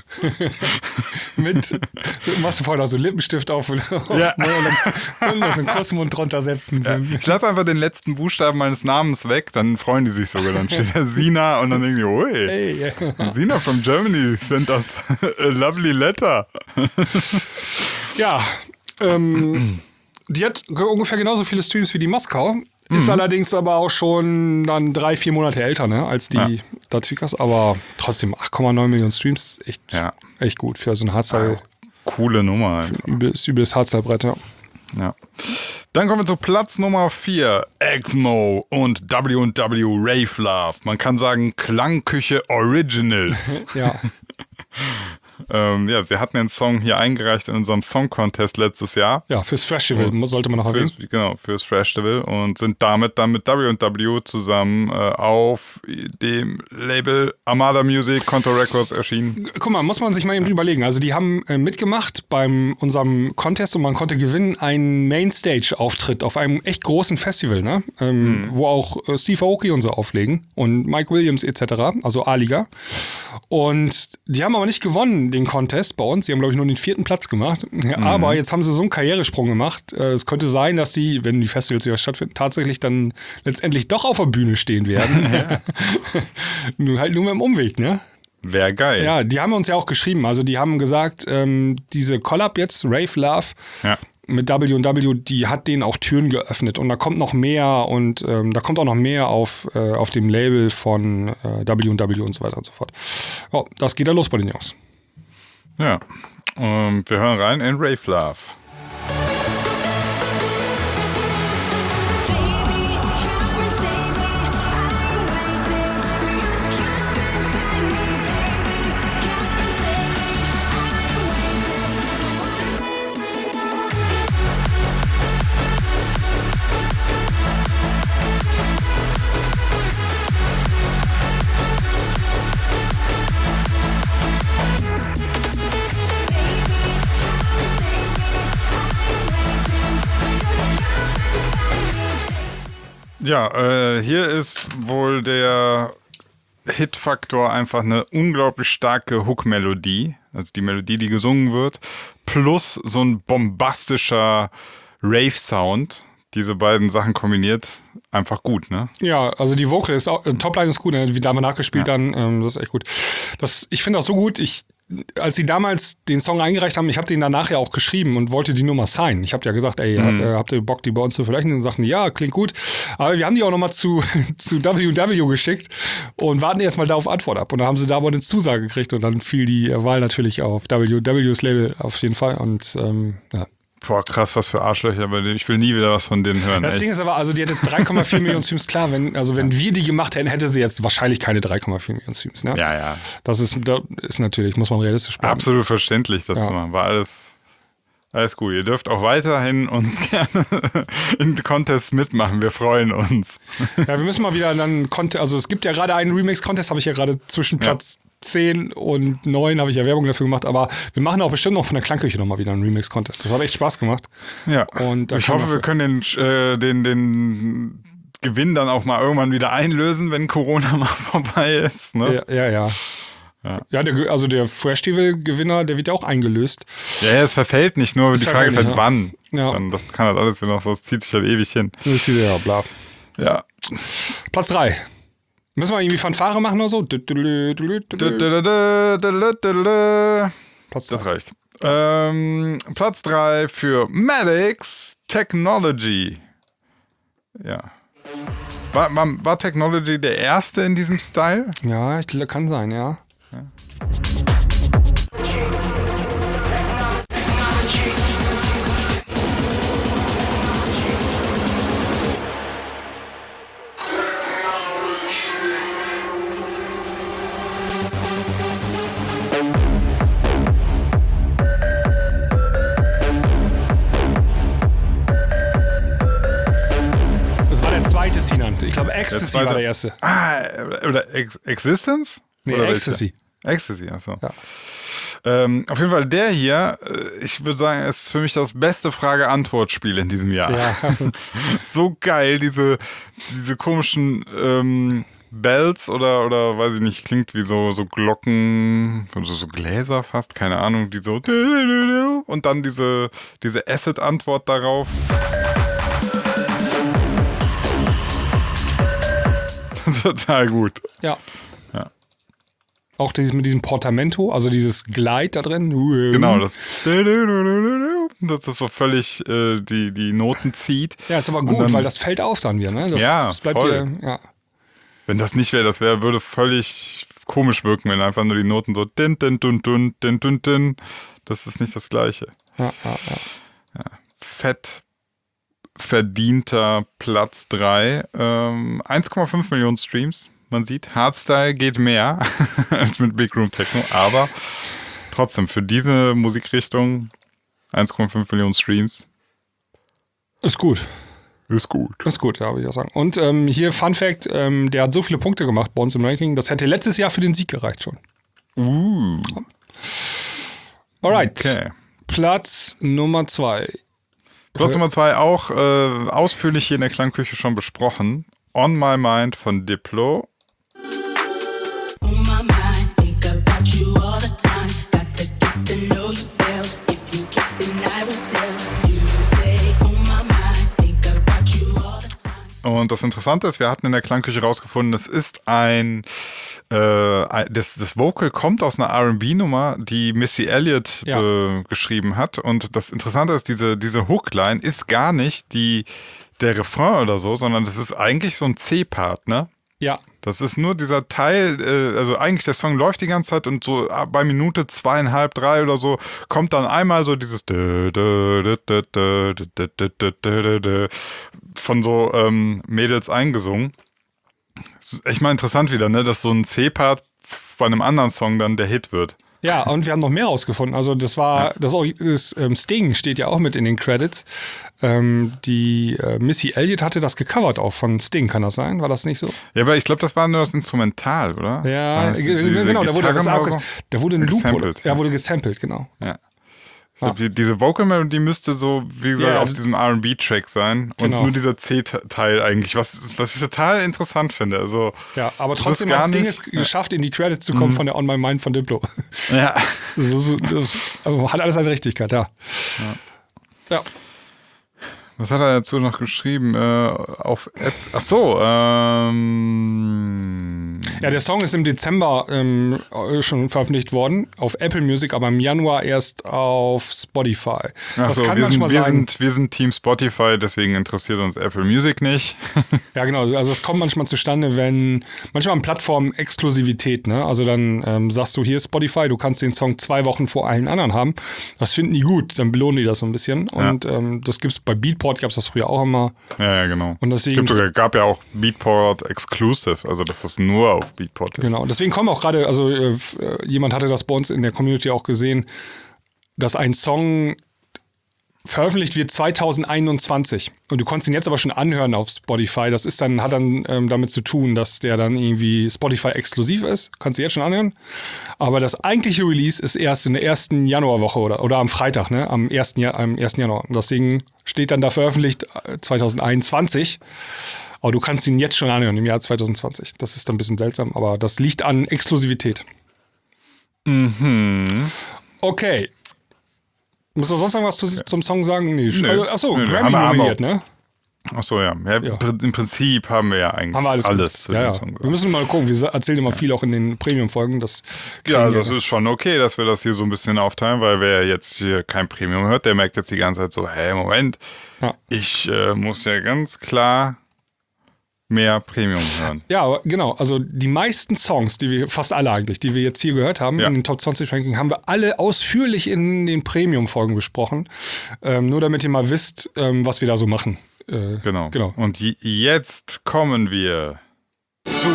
Machst du vorher noch so Lippenstift auf und noch so einen Kussmund drunter setzen. Ja. Ich lasse einfach den letzten Buchstaben meines Namens weg, dann freuen die sich sogar. Dann steht da Sina und dann denken die, oi, hey, Sina from Germany sent us a lovely letter. Ja, die hat ungefähr genauso viele Streams wie die Moskau. Ist allerdings aber auch schon dann 3-4 Monate älter, ne, als die Tweakers, aber trotzdem 8,9 Millionen Streams, echt gut für so ein Hardstyle. Coole Nummer. Übles Hardstyle-Brett, ja. Dann kommen wir zu Platz Nummer 4. Exmo und W&W Rave Love. Man kann sagen Klangküche Originals. Ja. Ja, sie hatten den Song hier eingereicht in unserem Song Contest letztes Jahr. Ja, fürs Festival sollte man noch erwähnen. Genau, fürs Festival und sind damit dann mit W&W zusammen auf dem Label Armada Music, Contour Records erschienen. Guck mal, muss man sich mal eben überlegen. Also die haben mitgemacht bei unserem Contest und man konnte gewinnen einen Mainstage-Auftritt auf einem echt großen Festival, ne? Wo auch Steve Aoki und so auflegen und Mike Williams etc., also A-Liga. Und die haben aber nicht gewonnen, den Contest bei uns. Sie haben, glaube ich, nur den 4. Platz gemacht. Aber jetzt haben sie so einen Karrieresprung gemacht. Es könnte sein, dass sie, wenn die Festivals wieder stattfinden, tatsächlich dann letztendlich doch auf der Bühne stehen werden. Nur halt nur mit dem Umweg, ne? Wäre geil. Ja, die haben uns ja auch geschrieben. Also die haben gesagt, diese Collab jetzt, Rave Love, mit W&W, die hat denen auch Türen geöffnet. Und da kommt noch mehr und da kommt auch noch mehr auf dem Label von W&W und so weiter und so fort. Oh, das geht da los bei den Jungs. Ja, und wir hören rein in Rave Love. Ja, hier ist wohl der Hitfaktor einfach eine unglaublich starke Hook-Melodie, also die Melodie, die gesungen wird, plus so ein bombastischer Rave-Sound. Diese beiden Sachen kombiniert, einfach gut, ne? Ja, also die Vocal ist auch, Topline ist gut, ne? Wie da mal nachgespielt dann, das ist echt gut. Ich finde das so gut, als sie damals den Song eingereicht haben, ich habe den danach ja auch geschrieben und wollte die Nummer signen. Ich habe ja gesagt, ey, habt ihr Bock, die bei uns zu veröffentlichen? Und sagten die, ja, klingt gut. Aber wir haben die auch nochmal zu W&W geschickt und warten erstmal da auf Antwort ab. Und da haben sie da aber eine Zusage gekriegt und dann fiel die Wahl natürlich auf W&W's Label auf jeden Fall. Und ja. Boah, krass, was für Arschlöcher, aber ich will nie wieder was von denen hören. Das Ding ist aber, also die hätte 3,4 Millionen Streams, klar, wenn wir die gemacht hätten, hätte sie jetzt wahrscheinlich keine 3,4 Millionen Streams, ne? Ja, ja. Das ist natürlich, muss man realistisch bleiben. Absolut verständlich, das zu machen. War alles gut. Ihr dürft auch weiterhin uns gerne in Contests mitmachen. Wir freuen uns. Ja, wir müssen mal wieder dann also es gibt ja gerade einen Remix-Contest, habe ich ja gerade zwischen Platz 10 und 9 habe ich ja Werbung dafür gemacht, aber wir machen auch bestimmt noch von der Klangküche nochmal wieder einen Remix-Contest. Das hat echt Spaß gemacht. Ja, und ich hoffe, wir können den Gewinn dann auch mal irgendwann wieder einlösen, wenn Corona mal vorbei ist. Ne? Ja. Ja, der Festival-Gewinner, der wird ja auch eingelöst. Ja, es verfällt nicht, nur die Frage ist halt, wann. Ja. Das kann halt alles wieder noch so, es zieht sich halt ewig hin. Ja, bla. Ja. Platz 3. Müssen wir irgendwie Fanfare machen oder so? Das reicht. Platz 3 für Maddox Technology. Ja. War Technology der erste in diesem Style? Ja, kann sein, ja. Ich glaube, Ecstasy war der erste. Oder Existence? Nee, oder Ecstasy. Ecstasy, achso. Ja. Auf jeden Fall der hier, ich würde sagen, ist für mich das beste Frage-Antwort-Spiel in diesem Jahr. Ja. So geil, diese komischen Bells oder weiß ich nicht, klingt wie so Glocken, so Gläser fast, keine Ahnung, die so und dann diese Acid-Antwort darauf. Total gut. Ja. Auch mit diesem Portamento, also dieses Glide da drin. Genau, das ist so völlig die Noten zieht. Ja, ist aber gut, dann, weil das fällt auf dann wieder, ne? Das bleibt voll. Ja. Wenn das nicht wäre, würde völlig komisch wirken, wenn einfach nur die Noten so din, din, dun, dun, din, dun, din. Das ist nicht das Gleiche. Ja. Fett verdienter Platz 3. 1,5 Millionen Streams. Man sieht, Hardstyle geht mehr als mit Big Room Techno, aber Trotzdem, für diese Musikrichtung 1,5 Millionen Streams. Ist gut. Ist gut. Ist gut, ja, würde ich auch sagen. Und hier Fun Fact, der hat so viele Punkte gemacht bei uns im Ranking, das hätte letztes Jahr für den Sieg gereicht schon. Alright. Okay. Platz Nummer 2. Platz Nummer 2 auch ausführlich hier in der Klangküche schon besprochen. On My Mind von Diplo. Und das Interessante ist, wir hatten in der Klangküche rausgefunden, es ist das Vocal kommt aus einer R&B-Nummer, die Missy Elliott geschrieben hat. Und das Interessante ist, diese Hookline ist gar nicht der Refrain oder so, sondern das ist eigentlich so ein C-Part, ne? Ja. Das ist nur dieser Teil, also eigentlich der Song läuft die ganze Zeit und so bei Minute 2,5, 3 oder so kommt dann einmal so dieses von so Mädels eingesungen. Das ist echt mal interessant wieder, ne, dass so ein C-Part bei einem anderen Song dann der Hit wird. Ja, und wir haben noch mehr rausgefunden. Also das war, Sting steht ja auch mit in den Credits. Die Missy Elliott hatte das gecovert auch von Sting, kann das sein? War das nicht so? Ja, aber ich glaube, das war nur das Instrumental, oder? Ja, genau, da wurde ein Loop, wurde gesampelt, genau. Ja. Ich glaube, diese Vocal-Melodie müsste so, wie gesagt, auf diesem R&B-Track sein. Genau. Und nur dieser C-Teil eigentlich, was ich total interessant finde. Also, ja, aber trotzdem hat Sting es geschafft, in die Credits zu kommen von der On My Mind von Diplo. Ja. Das hat alles eine Richtigkeit, ja. Was hat er dazu noch geschrieben? Auf App. Ach so. Ja, der Song ist im Dezember schon veröffentlicht worden auf Apple Music, aber im Januar erst auf Spotify. Ach so, wir sind Team Spotify, deswegen interessiert uns Apple Music nicht. Ja, genau. Also es kommt manchmal zustande, wenn manchmal Plattformen Exklusivität, ne? Also dann sagst du hier Spotify, du kannst den Song 2 Wochen vor allen anderen haben. Das finden die gut, dann belohnen die das so ein bisschen. Und das gibt's bei Beatport, gab es das früher auch immer. Ja, genau. Und deswegen gab ja auch Beatport Exclusive, also dass das nur auf Beatport ist. Genau, deswegen kommen auch gerade, also jemand hatte das bei uns in der Community auch gesehen, dass ein Song veröffentlicht wird 2021 und du konntest ihn jetzt aber schon anhören auf Spotify. Das ist hat dann damit zu tun, dass der dann irgendwie Spotify exklusiv ist. Kannst du jetzt schon anhören. Aber das eigentliche Release ist erst in der ersten Januarwoche oder am Freitag, ne? Am 1. Januar. Und deswegen steht dann da veröffentlicht 2021. Aber du kannst ihn jetzt schon anhören im Jahr 2020. Das ist dann ein bisschen seltsam, aber das liegt an Exklusivität. Mhm. Okay. Musst du sonst noch was zum Song sagen? Nee. Achso, Grammy nominiert, ne? Achso, ja. Im Prinzip haben wir ja eigentlich alles. Ja. Wir müssen mal gucken, wir erzählen immer viel auch in den Premium-Folgen. Das ist schon okay, dass wir das hier so ein bisschen aufteilen, weil wer jetzt hier kein Premium hört, der merkt jetzt die ganze Zeit so, hey, Moment, ich muss ja ganz klar mehr Premium hören. Ja, genau. Also die meisten Songs, fast alle eigentlich, die wir jetzt hier gehört haben, in den Top 20 Ranking, haben wir alle ausführlich in den Premium-Folgen besprochen. Nur damit ihr mal wisst, was wir da so machen. Genau. Und jetzt kommen wir zu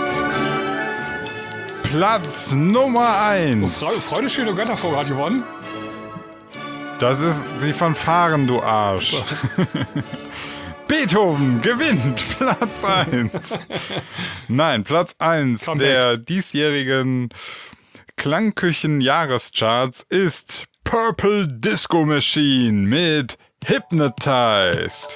Platz Nummer 1. Freude, schöne Göttervogel hat gewonnen. Das ist die Fanfaren, du Arsch. Beethoven gewinnt Platz 1. Nein, Platz 1 der diesjährigen Klangküchen-Jahrescharts ist Purple Disco Machine mit Hypnotized.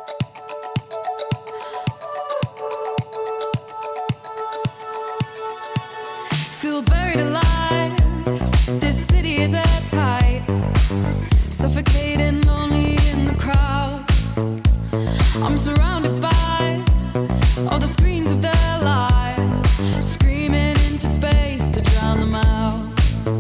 Feel buried alive. This city is at tight. Suffocating, lonely in the crowd. I'm surrounded by all the screens of their lives, screaming into space to drown them out.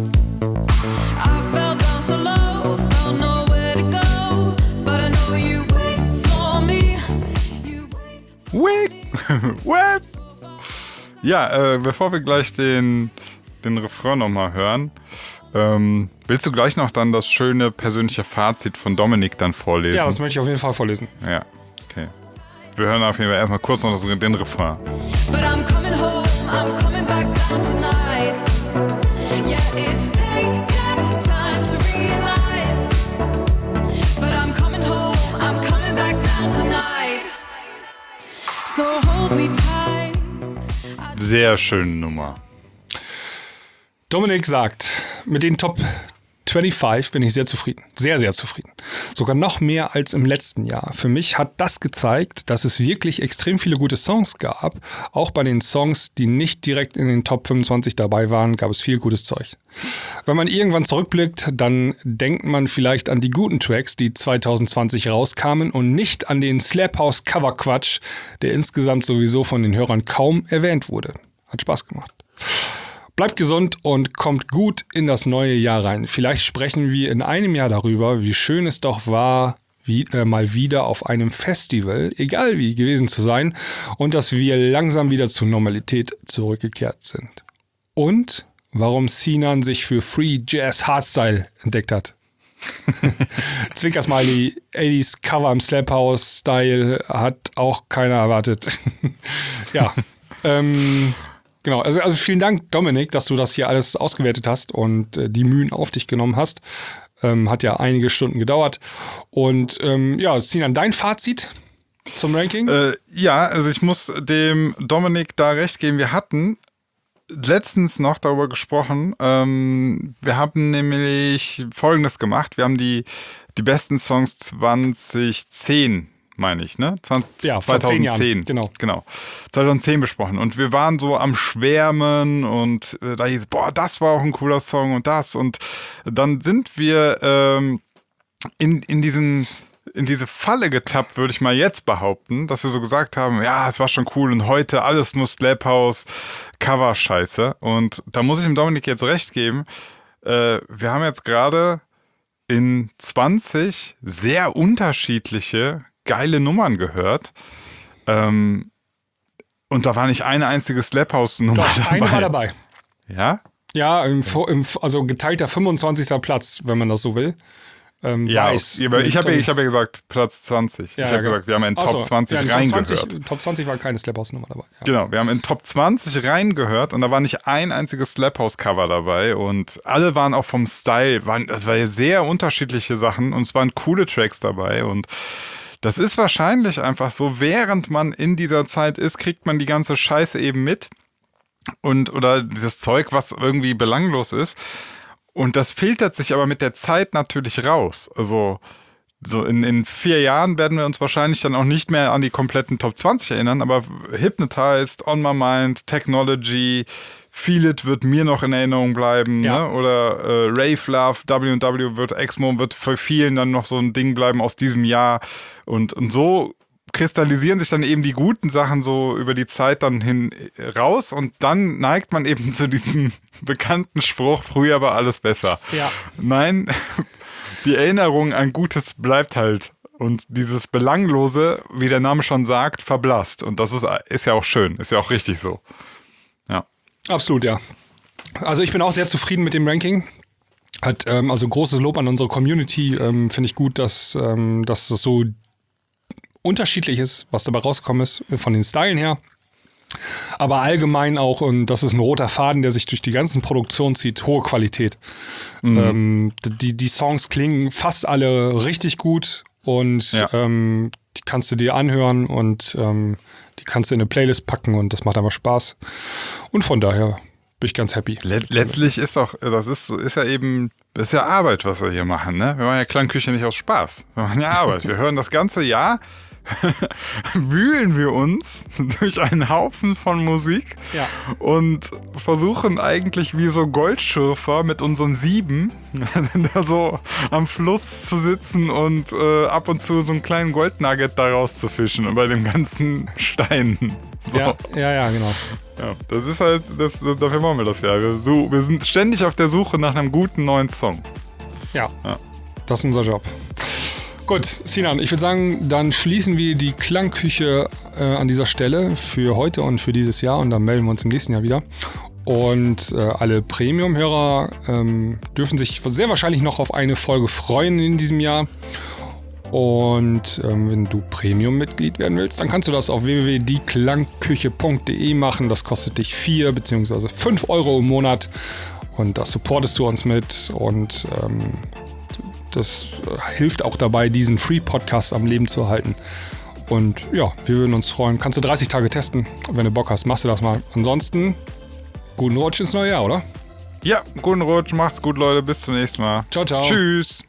I fell down so low, felt nowhere to go, but I know you wait for me. You Wait. Ja, bevor wir gleich den Refrain nochmal hören, willst du gleich noch dann das schöne persönliche Fazit von Dominik dann vorlesen? Ja, das möchte ich auf jeden Fall vorlesen. Ja, okay. Wir hören auf jeden Fall erstmal kurz noch den Refrain. But I'm coming home, I'm coming back down tonight. Yeah, it's taken sehr schöne Nummer. Dominik sagt, mit den Top 25 bin ich sehr zufrieden. Sehr, sehr zufrieden. Sogar noch mehr als im letzten Jahr. Für mich hat das gezeigt, dass es wirklich extrem viele gute Songs gab. Auch bei den Songs, die nicht direkt in den Top 25 dabei waren, gab es viel gutes Zeug. Wenn man irgendwann zurückblickt, dann denkt man vielleicht an die guten Tracks, die 2020 rauskamen und nicht an den Slap House Cover-Quatsch, der insgesamt sowieso von den Hörern kaum erwähnt wurde. Hat Spaß gemacht. Bleibt gesund und kommt gut in das neue Jahr rein. Vielleicht sprechen wir in einem Jahr darüber, wie schön es doch war, mal wieder auf einem Festival, egal wie, gewesen zu sein und dass wir langsam wieder zur Normalität zurückgekehrt sind. Und warum Sinan sich für Free Jazz Hardstyle entdeckt hat. Zwinkersmiley, 80s Cover im Slap House Style hat auch keiner erwartet. Ja, genau, also vielen Dank, Dominik, dass du das hier alles ausgewertet hast und die Mühen auf dich genommen hast. Hat ja einige Stunden gedauert. Und ja, Sinan, dein Fazit zum Ranking? Ja, also ich muss dem Dominik da recht geben. Wir hatten letztens noch darüber gesprochen. Wir haben nämlich Folgendes gemacht. Wir haben die besten Songs 2010 meine ich, ne? 2010. Jahren. Genau. 2010 besprochen. Und wir waren so am Schwärmen und da hieß, boah, das war auch ein cooler Song und das. Und dann sind wir in diese Falle getappt, würde ich mal jetzt behaupten, dass wir so gesagt haben, ja, es war schon cool und heute alles nur Slap House, Cover-Scheiße. Und da muss ich dem Dominik jetzt recht geben. Wir haben jetzt gerade in 20 sehr unterschiedliche geile Nummern gehört. Und da war nicht eine einzige Slap House Nummer dabei. Eine war dabei. Ja? Ja, also geteilter 25. Platz, wenn man das so will. Ja, ich habe ja gesagt Platz 20. Ja, ich habe gesagt, wir haben in Top 20 reingehört. Top 20 war keine Slap House Nummer dabei. Ja. Genau, wir haben in Top 20 reingehört und da war nicht ein einziges Slap House Cover dabei und alle waren auch vom Style, waren sehr unterschiedliche Sachen und es waren coole Tracks dabei und das ist wahrscheinlich einfach so, während man in dieser Zeit ist, kriegt man die ganze Scheiße eben mit oder dieses Zeug, was irgendwie belanglos ist. Und das filtert sich aber mit der Zeit natürlich raus. Also so in 4 Jahren werden wir uns wahrscheinlich dann auch nicht mehr an die kompletten Top 20 erinnern, aber Hypnotized, On My Mind, Technology, Feel It wird mir noch in Erinnerung bleiben, ja. Ne? Oder Rave Love, W&W wird Exmo, wird für vielen dann noch so ein Ding bleiben aus diesem Jahr und so kristallisieren sich dann eben die guten Sachen so über die Zeit dann hin raus und dann neigt man eben zu diesem bekannten Spruch, früher war alles besser. Ja. Nein, die Erinnerung an Gutes bleibt halt und dieses Belanglose, wie der Name schon sagt, verblasst und das ist ja auch schön, ist ja auch richtig so. Ja. Absolut, ja. Also ich bin auch sehr zufrieden mit dem Ranking. Hat also großes Lob an unsere Community. Finde ich gut, dass das so unterschiedlich ist, was dabei rausgekommen ist, von den Stylen her. Aber allgemein auch, und das ist ein roter Faden, der sich durch die ganzen Produktionen zieht, hohe Qualität. Mhm. Die Songs klingen fast alle richtig gut und ja. Die kannst du dir anhören und die kannst du in eine Playlist packen und das macht einfach Spaß. Und von daher bin ich ganz happy. Letztlich ist auch, das ist ja Arbeit, was wir hier machen, ne? Wir machen ja Klangküche nicht aus Spaß. Wir machen ja Arbeit. Wir hören das ganze Jahr, wühlen wir uns durch einen Haufen von Musik und versuchen eigentlich wie so Goldschürfer mit unseren Sieben da so am Fluss zu sitzen und ab und zu so einen kleinen Goldnugget da rauszufischen und bei dem ganzen Steinen. So. Ja, genau. Ja, das ist halt, dafür machen wir das ja. Wir sind ständig auf der Suche nach einem guten neuen Song. Ja. Das ist unser Job. Gut, Sinan, ich würde sagen, dann schließen wir die Klangküche an dieser Stelle für heute und für dieses Jahr und dann melden wir uns im nächsten Jahr wieder. Und alle Premium-Hörer dürfen sich sehr wahrscheinlich noch auf eine Folge freuen in diesem Jahr. Und wenn du Premium-Mitglied werden willst, dann kannst du das auf www.dieklangküche.de machen. Das kostet dich 4 bzw. 5 Euro im Monat und das supportest du uns mit und das hilft auch dabei, diesen Free-Podcast am Leben zu erhalten. Und ja, wir würden uns freuen. Kannst du 30 Tage testen. Wenn du Bock hast, machst du das mal. Ansonsten, guten Rutsch ins neue Jahr, oder? Ja, guten Rutsch. Macht's gut, Leute. Bis zum nächsten Mal. Ciao, ciao. Tschüss.